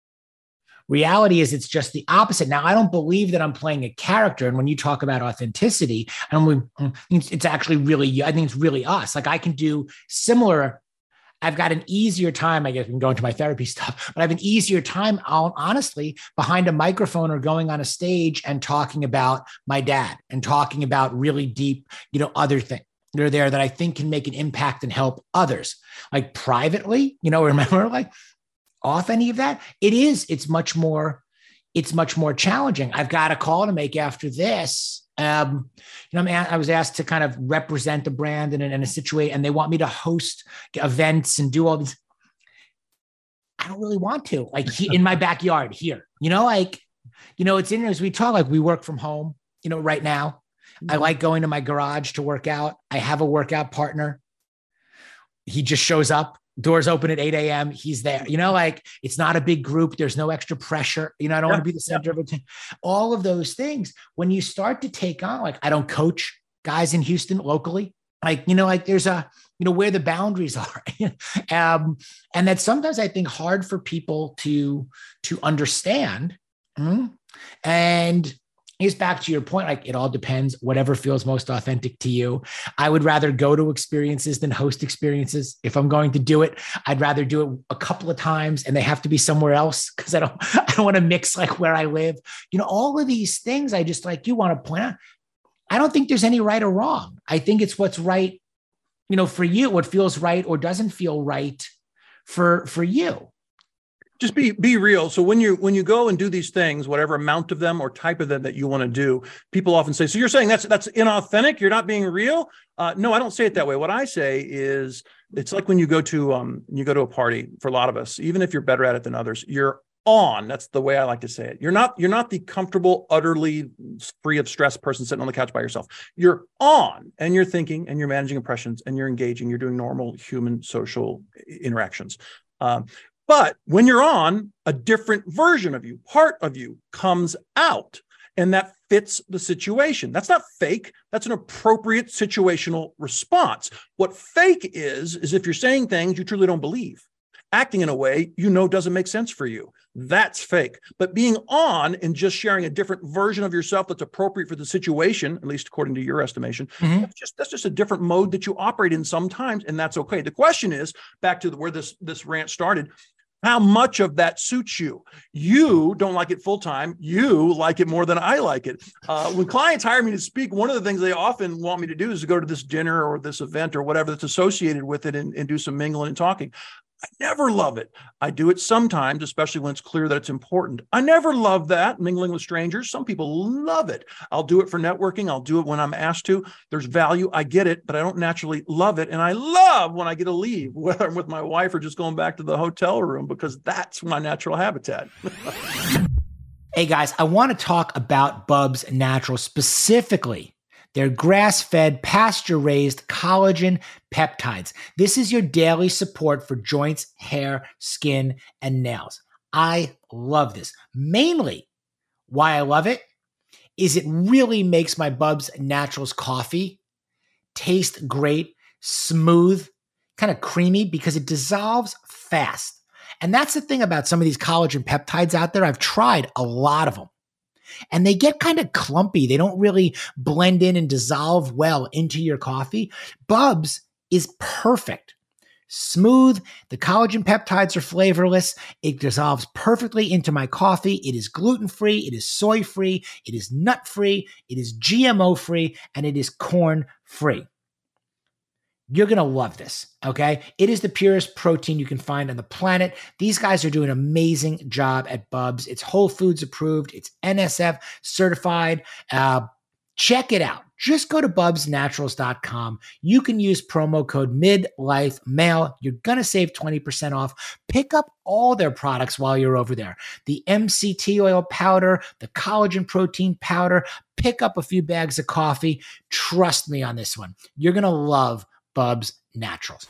Reality is it's just the opposite. Now, I don't believe that I'm playing a character. And when you talk about authenticity, I don't, it's actually really, I think it's really us. Like, I can do similar I've got an easier time, I guess we can go into my therapy stuff, but I have an easier time, honestly, behind a microphone or going on a stage and talking about my dad and talking about really deep, you know, other things that are there that I think can make an impact and help others. Like privately, you know, remember, like off any of that, it is, it's much more, it's much more challenging. I've got a call to make after this. Um, you know, I'm, I was asked to kind of represent the brand in, in a situation, and they want me to host events and do all these. I don't really want to, like he, in my backyard here, you know, like, you know, it's interesting as we talk, like we work from home, you know, right now. I like going to my garage to work out. I have a workout partner. He just shows up. Doors open at eight a.m. He's there, you know, like it's not a big group. There's no extra pressure. You know, I don't yeah, want to be the center yeah. of attention. All of those things, when you start to take on, like, I don't coach guys in Houston locally. Like, you know, like there's a, you know, where the boundaries are. um, and that's sometimes I think hard for people to, to understand. Mm-hmm. And it's back to your point, like it all depends, whatever feels most authentic to you. I would rather go to experiences than host experiences. If I'm going to do it, I'd rather do it a couple of times and they have to be somewhere else because I don't, I don't want to mix like where I live. You know, all of these things I just like you want to point out. I don't think there's any right or wrong. I think it's what's right, you know, for you, what feels right or doesn't feel right for, for you. Just be be real. So when you when you go and do these things, whatever amount of them or type of them that you want to do, people often say, so you're saying that's that's inauthentic? You're not being real? Uh, no, I don't say it that way. What I say is it's like when you go to um you go to a party, for a lot of us, even if you're better at it than others, you're on. That's the way I like to say it. You're not you're not the comfortable, utterly free of stress person sitting on the couch by yourself. You're on and you're thinking and you're managing impressions and you're engaging. You're doing normal human social interactions. Um, But when you're on, a different version of you, part of you comes out, and that fits the situation. That's not fake. That's an appropriate situational response. What fake is, is if you're saying things you truly don't believe, acting in a way you know doesn't make sense for you. That's fake. But being on and just sharing a different version of yourself that's appropriate for the situation, at least according to your estimation, mm-hmm. that's just that's just a different mode that you operate in sometimes, and that's okay. The question is, back to the, where this, this rant started, how much of that suits you? You don't like it full time. You like it more than I like it. Uh, when clients hire me to speak, one of the things they often want me to do is to go to this dinner or this event or whatever that's associated with it and, and do some mingling and talking. I never love it. I do it sometimes, especially when it's clear that it's important. I never love that, mingling with strangers. Some people love it. I'll do it for networking. I'll do it when I'm asked to. There's value. I get it, but I don't naturally love it. And I love when I get to leave, whether I'm with my wife or just going back to the hotel room, because that's my natural habitat. Hey guys, I want to talk about Bubs Naturals, specifically they're grass-fed, pasture-raised collagen peptides. This is your daily support for joints, hair, skin, and nails. I love this. Mainly, why I love it is it really makes my Bubs Naturals coffee taste great, smooth, kind of creamy, because it dissolves fast. And that's the thing about some of these collagen peptides out there. I've tried a lot of them. And they get kind of clumpy. They don't really blend in and dissolve well into your coffee. Bubs is perfect. Smooth. The collagen peptides are flavorless. It dissolves perfectly into my coffee. It is gluten-free. It is soy-free. It is nut-free. It is G M O-free. And it is corn-free. You're going to love this, okay? It is the purest protein you can find on the planet. These guys are doing an amazing job at Bubs. It's Whole Foods approved. It's N S F certified. Uh, check it out. Just go to bubs naturals dot com. You can use promo code MidLifeMale. You're going to save twenty percent off. Pick up all their products while you're over there. The M C T oil powder, the collagen protein powder. Pick up a few bags of coffee. Trust me on this one. You're going to love Bubs Naturals.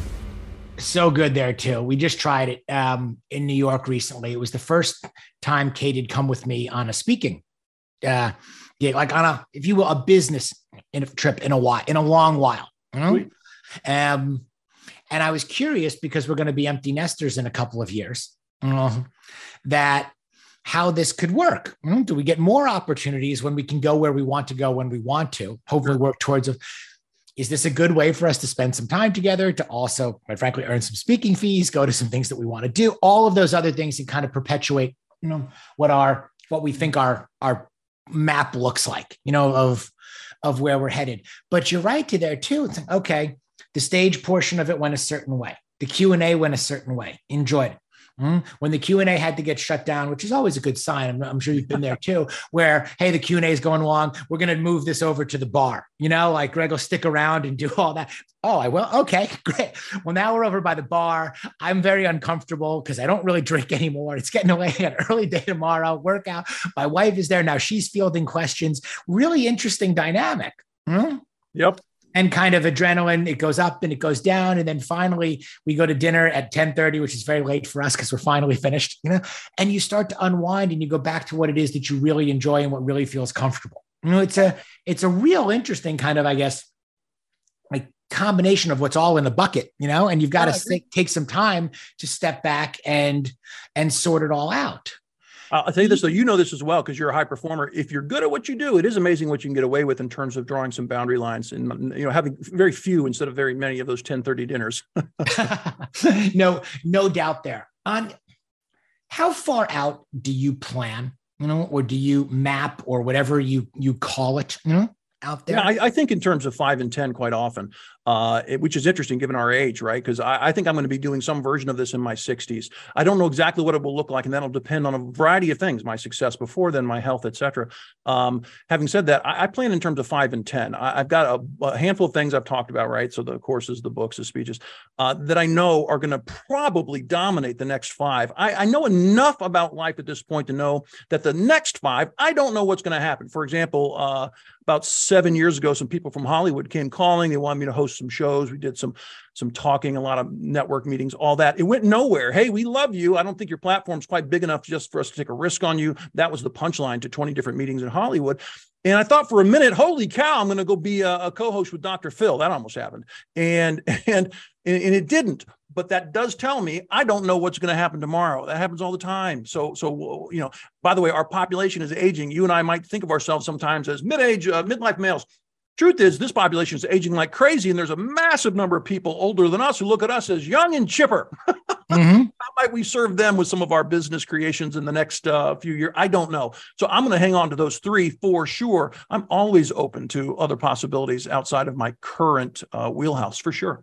So good there too. We just tried it um, in New York recently. It was the first time Kate had come with me on a speaking, uh, yeah, like on a, if you will, a business in a trip in a while, in a long while. You know? Um, and I was curious because we're going to be empty nesters in a couple of years. You know, that how this could work. You know, do we get more opportunities when we can go where we want to go when we want to? Hopefully, work towards a. is this a good way for us to spend some time together, to also, quite frankly, earn some speaking fees, go to some things that we want to do, all of those other things, and kind of perpetuate, you know, what our, what we think our, our map looks like, you know, of, of where we're headed. But you're right to there too. It's like, okay, the stage portion of it went a certain way. The Q and A went a certain way. Enjoyed it. Mm-hmm. When the Q and A had to get shut down, which is always a good sign. I'm, I'm sure you've been there too, where, hey, the Q and A is going along. We're going to move this over to the bar. You know, like Greg will stick around and do all that. Oh, I will. Okay, great. Well, now we're over by the bar. I'm very uncomfortable because I don't really drink anymore. It's getting away an early day tomorrow, workout. My wife is there now. She's fielding questions. Really interesting dynamic. Mm-hmm. Yep. And kind of adrenaline, it goes up and it goes down. And then finally we go to dinner at ten thirty, which is very late for us because we're finally finished, you know, and you start to unwind and you go back to what it is that you really enjoy and what really feels comfortable. You know, it's a, it's a real interesting kind of, I guess, like combination of what's all in the bucket, you know, and you've got to yeah, take some time to step back and, and sort it all out. Uh, I'll tell you this, though, you know this as well, because you're a high performer. If you're good at what you do, it is amazing what you can get away with in terms of drawing some boundary lines and, you know, having very few instead of very many of those ten thirty dinners. no, no doubt there. On how far out do you plan, you know, or do you map or whatever you, you call it, you know, out there? Yeah, I, I think in terms of five and ten quite often, uh, it, which is interesting given our age, right? Because I, I think I'm going to be doing some version of this in my sixties. I don't know exactly what it will look like, and that'll depend on a variety of things, my success before then, my health, et cetera. Um, having said that, I, I plan in terms of five and ten. I, I've got a, a handful of things I've talked about, right? So the courses, the books, the speeches, uh, that I know are going to probably dominate the next five. I, I know enough about life at this point to know that the next five, I don't know what's going to happen. For example, uh, about seven years ago, some people from Hollywood came calling. They wanted me to host some shows. We did some some talking, a lot of network meetings, all that. It went nowhere. Hey, we love you. I don't think your platform's quite big enough just for us to take a risk on you. That was the punchline to twenty different meetings in Hollywood. And I thought for a minute, holy cow, I'm going to go be a, a co-host with Doctor Phil. That almost happened. And, and, and it didn't. But that does tell me I don't know what's going to happen tomorrow. That happens all the time. So, so you know, by the way, our population is aging. You and I might think of ourselves sometimes as mid-age, uh, midlife males. Truth is, this population is aging like crazy, and there's a massive number of people older than us who look at us as young and chipper. Mm-hmm. How might we serve them with some of our business creations in the next uh, few years? I don't know. So I'm going to hang on to those three for sure. I'm always open to other possibilities outside of my current uh, wheelhouse, for sure.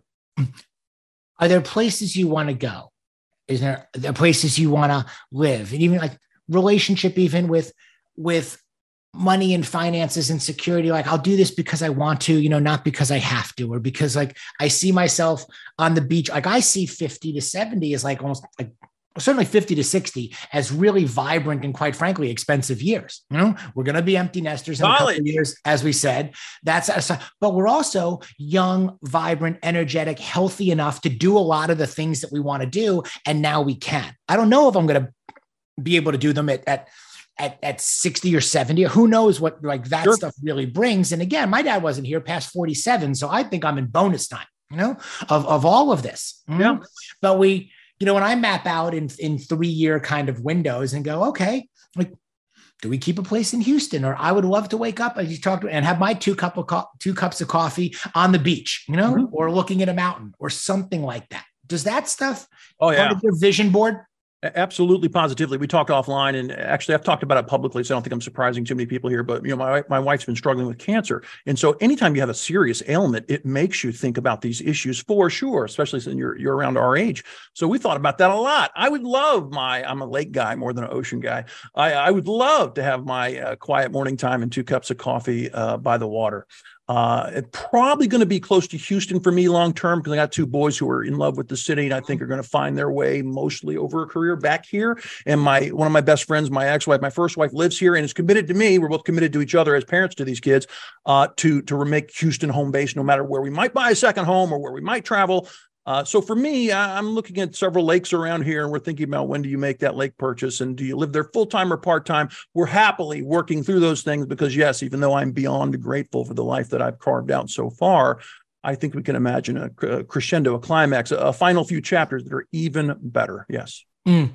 Are there places you want to go? Is there, are there places you want to live? And even like relationship, even with, with money and finances and security, like I'll do this because I want to, you know, not because I have to, or because like I see myself on the beach. Like I see fifty to seventy as like almost like certainly fifty to sixty as really vibrant and quite frankly, expensive years. You know, we're going to be empty nesters in a couple of years, as we said. That's, but we're also young, vibrant, energetic, healthy enough to do a lot of the things that we want to do. And now we can. I don't know if I'm going to be able to do them at, at At, at sixty or seventy, or who knows what like that sure. stuff really brings. And again, my dad wasn't here past forty-seven. So I think I'm in bonus time, you know, of, of all of this. Mm-hmm. Yeah. But we, you know, when I map out in, in three year kind of windows and go, okay, like, do we keep a place in Houston? Or I would love to wake up as you talked and have my two cup of co- two cups of coffee on the beach, you know, mm-hmm. or looking at a mountain or something like that. Does that stuff oh, yeah. part of your vision board? Absolutely, positively. We talked offline, and actually I've talked about it publicly, so I don't think I'm surprising too many people here, but you know, my, my wife's been struggling with cancer. And so anytime you have a serious ailment, it makes you think about these issues for sure, especially since you're, you're around our age. So we thought about that a lot. I would love my, I'm a lake guy more than an ocean guy. I, I would love to have my uh, quiet morning time and two cups of coffee uh, by the water. Uh, it's probably going to be close to Houston for me long term because I got two boys who are in love with the city and I think are going to find their way mostly over a career back here. And my one of my best friends, my ex-wife, my first wife lives here and is committed to me. We're both committed to each other as parents to these kids uh, to to make Houston home base, no matter where we might buy a second home or where we might travel. Uh, so for me, I, I'm looking at several lakes around here and we're thinking about when do you make that lake purchase and do you live there full-time or part-time? We're happily working through those things because yes, even though I'm beyond grateful for the life that I've carved out so far, I think we can imagine a, a crescendo, a climax, a, a final few chapters that are even better. Yes. Mm.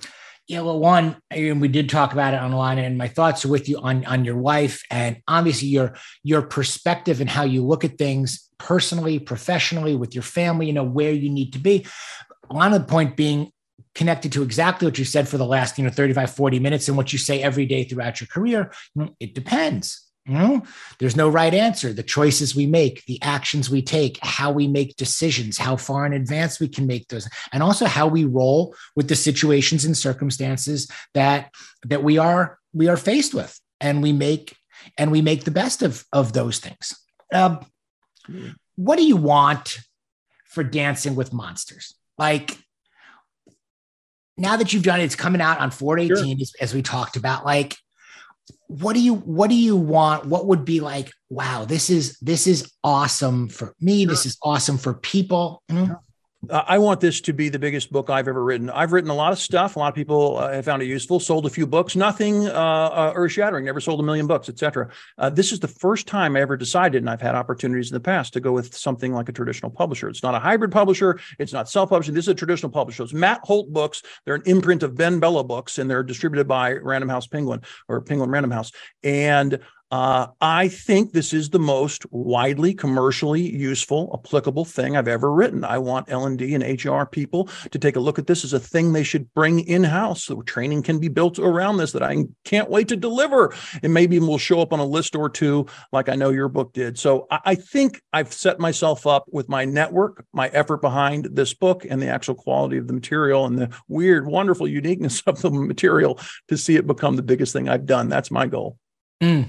Yeah, well, one, and we did talk about it online, and my thoughts are with you on, on your wife, and obviously your your perspective and how you look at things personally, professionally, with your family, you know, where you need to be. One of the point being connected to exactly what you said for the last, you know, thirty-five, forty minutes, and what you say every day throughout your career. You know, it depends. You know, there's no right answer. The choices we make, the actions we take, how we make decisions, how far in advance we can make those, and also how we roll with the situations and circumstances that that we are we are faced with, and we make and we make the best of of those things. Um, what do you want for Dancing with Monsters? Like, now that you've done it, it's coming out on four eighteen, sure, as, as we talked about. Like, what do you, what do you want? What would be like, wow, this is, this is awesome for me. Sure. This is awesome for people. Mm-hmm. Uh, I want this to be the biggest book I've ever written. I've written a lot of stuff. A lot of people uh, have found it useful, sold a few books, nothing uh, uh, earth shattering, never sold a million books, et cetera. Uh, this is the first time I ever decided, and I've had opportunities in the past to go with something like a traditional publisher. It's not a hybrid publisher. It's not self-publishing. This is a traditional publisher. It's Matt Holt Books. They're an imprint of Ben Bella Books, and they're distributed by Random House Penguin or Penguin Random House. And Uh, I think this is the most widely commercially useful, applicable thing I've ever written. I want L and D and H R people to take a look at this as a thing they should bring in-house, so training can be built around this that I can't wait to deliver. And maybe we'll show up on a list or two like I know your book did. So I, I think I've set myself up with my network, my effort behind this book, and the actual quality of the material and the weird, wonderful uniqueness of the material to see it become the biggest thing I've done. That's my goal. Mm.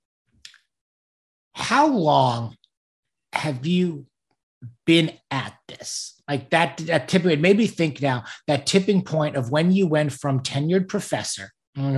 How long have you been at this? Like that, that tipping, it made me think now, that tipping point of when you went from tenured professor,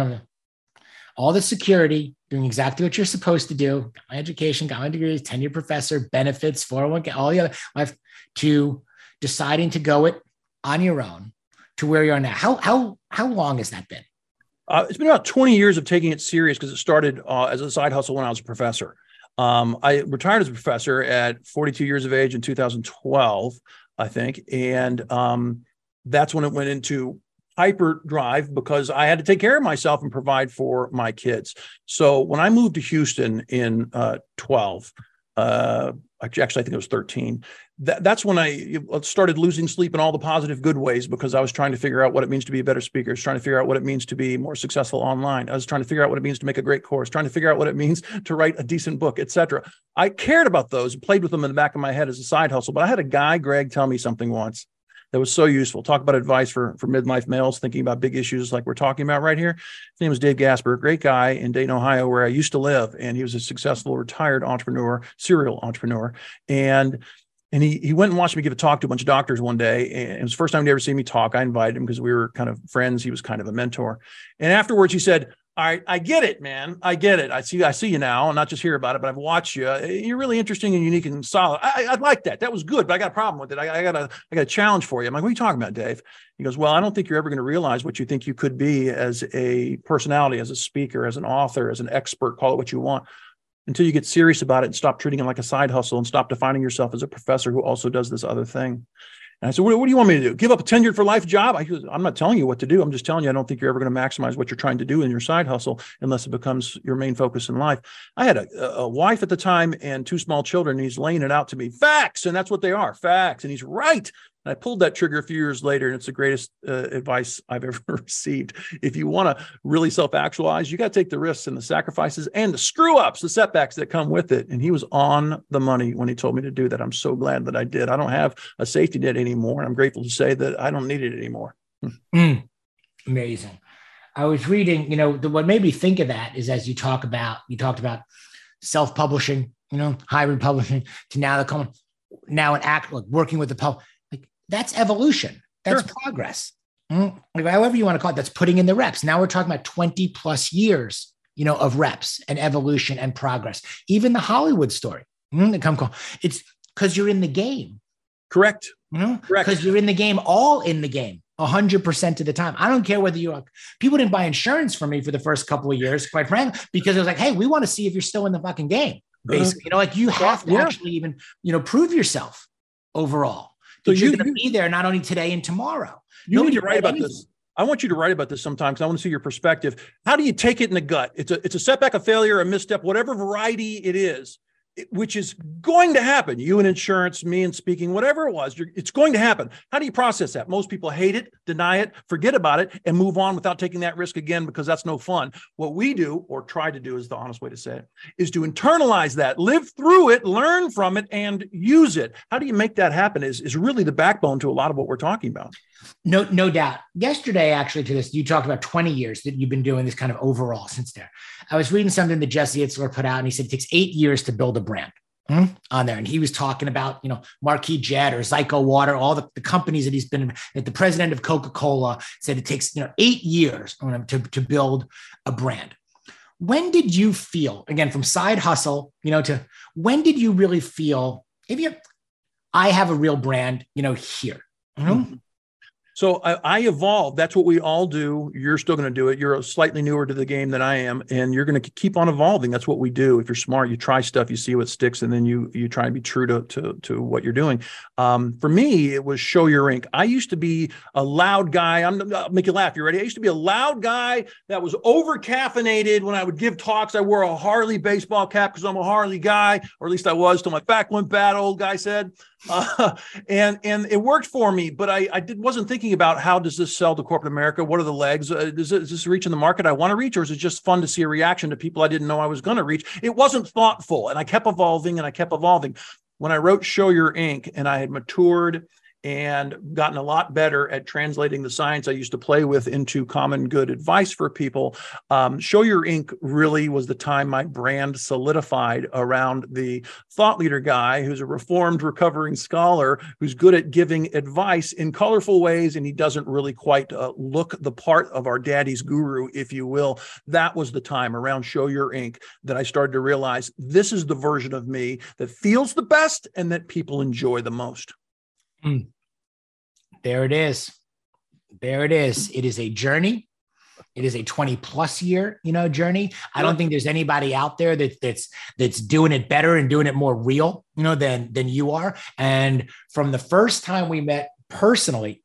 all the security, doing exactly what you're supposed to do, got my education, got my degree, tenured professor, benefits, four oh one k, all the other life, to deciding to go it on your own to where you are now. How, how, how long has that been? Uh, it's been about twenty years of taking it serious, because it started uh, as a side hustle when I was a professor. Um, I retired as a professor at forty-two years of age in two thousand twelve, I think. And um, that's when it went into hyperdrive, because I had to take care of myself and provide for my kids. So when I moved to Houston in uh, twelve, uh, actually, I think it was thirteen, that, that's when I started losing sleep in all the positive, good ways, because I was trying to figure out what it means to be a better speaker. I was trying to figure out what it means to be more successful online. I was trying to figure out what it means to make a great course, trying to figure out what it means to write a decent book, et cetera. I cared about those and played with them in the back of my head as a side hustle. But I had a guy, Greg, tell me something once that was so useful. Talk about advice for, for midlife males thinking about big issues like we're talking about right here. His name was Dave Gasper, a great guy in Dayton, Ohio, where I used to live. And he was a successful retired entrepreneur, serial entrepreneur. And And he he went and watched me give a talk to a bunch of doctors one day. And it was the first time he'd ever seen me talk. I invited him because we were kind of friends. He was kind of a mentor. And afterwards he said, all right, I get it, man. I get it. I see, I see you now, and not just hear about it, but I've watched you. You're really interesting and unique and solid. I, I like that. That was good, but I got a problem with it. I, I got a, I got a challenge for you. I'm like, what are you talking about, Dave? He goes, well, I don't think you're ever going to realize what you think you could be as a personality, as a speaker, as an author, as an expert, call it what you want, until you get serious about it and stop treating it like a side hustle and stop defining yourself as a professor who also does this other thing. And I said, what, what do you want me to do? Give up a tenured for life job? I goes, I'm not telling you what to do. I'm just telling you, I don't think you're ever going to maximize what you're trying to do in your side hustle unless it becomes your main focus in life. I had a, a wife at the time and two small children. And he's laying it out to me. Facts. And that's what they are. Facts. And he's right. And I pulled that trigger a few years later, and it's the greatest uh, advice I've ever received. If you want to really self-actualize, you got to take the risks and the sacrifices and the screw-ups, the setbacks that come with it. And he was on the money when he told me to do that. I'm so glad that I did. I don't have a safety net anymore. And I'm grateful to say that I don't need it anymore. Mm, amazing. I was reading, you know, the, what made me think of that is, as you talk about, you talked about self-publishing, you know, hybrid publishing, to now the coming, now an act, like working with the public. That's evolution. That's sure. Progress. Mm, however you want to call it, that's putting in the reps. Now we're talking about twenty plus years, you know, of reps and evolution and progress. Even the Hollywood story, mm, the come call. It's because you're in the game. Correct. You know, correct. Because you're in the game, all in the game, a hundred percent of the time. I don't care whether you are. People didn't buy insurance from me for the first couple of years, quite frankly, because it was like, hey, we want to see if you're still in the fucking game. Basically, uh, you know, like you have to yeah. actually even, you know, prove yourself overall. So you're going to be there not only today and tomorrow. You need to write about anything. this. I want you to write about this sometime because I want to see your perspective. How do you take it in the gut? It's a, it's a setback, a failure, a misstep, whatever variety it is, it, which is going to happen. You in insurance, me in speaking, whatever it was, you're, it's going to happen. How do you process that? Most people hate it, deny it, forget about it, and move on without taking that risk again because that's no fun. What we do, or try to do is the honest way to say it, is to internalize that, live through it, learn from it, and use it. How do you make that happen is, is really the backbone to a lot of what we're talking about. No, no doubt. Yesterday, actually, to this, you talked about twenty years that you've been doing this kind of overall since there. I was reading something that Jesse Itzler put out, and he said it takes eight years to build a brand hmm, on there. And he was talking about, you know, Marquis Jet or Zyco Water, all the, the companies that he's been, that the president of Coca-Cola said it takes, you know, eight years to, to build a brand. When did you feel, again, from side hustle, you know, to when did you really feel, if you, I have a real brand, you know, here, you know? Mm-hmm. So I, I evolved. That's what we all do. You're still going to do it. You're slightly newer to the game than I am, and you're going to keep on evolving. That's what we do. If you're smart, you try stuff, you see what sticks, and then you you try and be true to to, to what you're doing. Um, for me, it was show your ink. I used to be a loud guy. I'm, I'll make you laugh. You ready? I used to be a loud guy that was over caffeinated when I would give talks. I wore a Harley baseball cap because I'm a Harley guy, or at least I was till my back went bad. Old guy said. Uh, and and it worked for me, but I, I did, wasn't thinking about how does this sell to corporate America? What are the legs? Uh, is, it, is this reaching the market I want to reach, or is it just fun to see a reaction to people I didn't know I was going to reach? It wasn't thoughtful, and I kept evolving and I kept evolving. When I wrote Show Your Ink and I had matured and gotten a lot better at translating the science I used to play with into common good advice for people, um, Show Your Ink really was the time my brand solidified around the thought leader guy who's a reformed recovering scholar who's good at giving advice in colorful ways, and he doesn't really quite uh, look the part of our daddy's guru, if you will. That was the time around Show Your Ink that I started to realize this is the version of me that feels the best and that people enjoy the most. Mm. There it is. There it is. It is a journey. It is a twenty plus year, you know, journey. I don't think there's anybody out there that that's, that's doing it better and doing it more real, you know, than, than you are. And from the first time we met personally,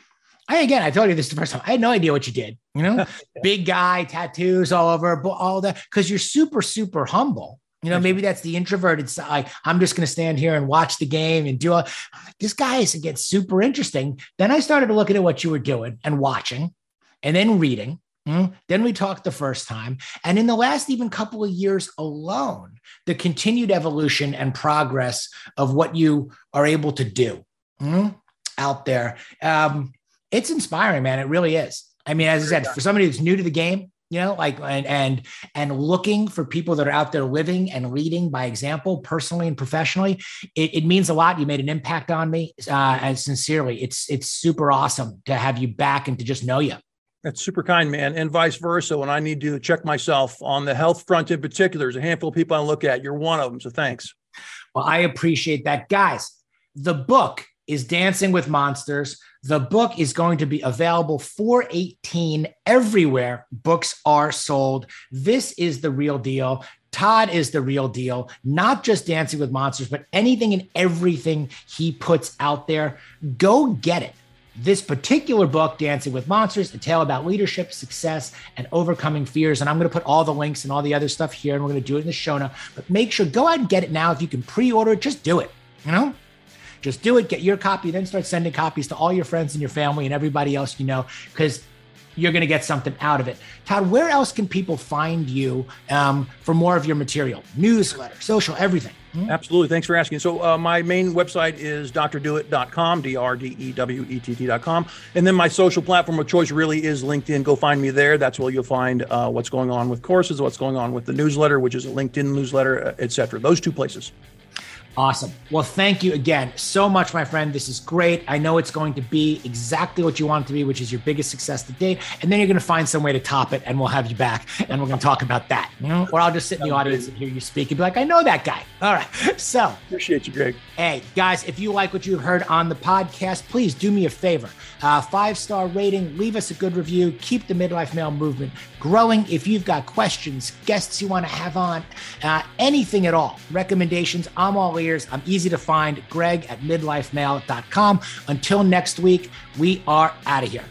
I, again, I told you this the first time, I had no idea what you did, you know, big guy, tattoos all over, all that, because you're super, super humble. You know, maybe that's the introverted side. I'm just going to stand here and watch the game and do a, this guy is, it gets super interesting. Then I started looking at what you were doing and watching and then reading. Mm-hmm. Then we talked the first time. And in the last even couple of years alone, the continued evolution and progress of what you are able to do mm-hmm, out there. Um, it's inspiring, man. It really is. I mean, as I said, for somebody who's new to the game, you know, like, and, and, and looking for people that are out there living and leading by example, personally and professionally, it, it means a lot. You made an impact on me. Uh, and sincerely, it's, it's super awesome to have you back and to just know you. That's super kind, man. And vice versa. When I need to check myself on the health front in particular, there's a handful of people I look at. You're one of them. So thanks. Well, I appreciate that. Guys, the book is Dancing with Monsters. The book is going to be available four eighteen everywhere books are sold. This is the real deal. Todd is the real deal, not just Dancing with Monsters, but anything and everything he puts out there. Go get it. This particular book, Dancing with Monsters, a tale about leadership, success, and overcoming fears. And I'm going to put all the links and all the other stuff here, and we're going to do it in the show notes. But make sure, go out and get it now. If you can pre-order it, just do it, you know? Just do it, get your copy, then start sending copies to all your friends and your family and everybody else you know, because you're going to get something out of it. Todd, where else can people find you um, for more of your material? Newsletter, social, everything. Mm-hmm. Absolutely. Thanks for asking. So uh, my main website is d r dewett dot com, D R D E W E T T dot com. And then my social platform of choice really is LinkedIn. Go find me there. That's where you'll find uh, what's going on with courses, what's going on with the newsletter, which is a LinkedIn newsletter, et cetera. Those two places. Awesome. Well, thank you again so much, my friend. This is great. I know it's going to be exactly what you want it to be, which is your biggest success to date. And then you're going to find some way to top it, and we'll have you back, and we're going to talk about that. You know? Or I'll just sit in the audience and hear you speak and be like, I know that guy. All right. So appreciate you, Greg. Hey, guys, if you like what you've heard on the podcast, please do me a favor. Uh, five-star rating, leave us a good review, keep the Midlife Male movement growing. If you've got questions, guests you want to have on, uh, anything at all, recommendations, I'm all ears. I'm easy to find. Greg at midlife male dot com. Until next week, we are out of here.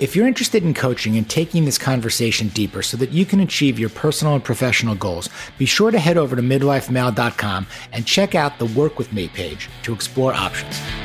If you're interested in coaching and taking this conversation deeper so that you can achieve your personal and professional goals, be sure to head over to midlife mail dot com and check out the Work With Me page to explore options.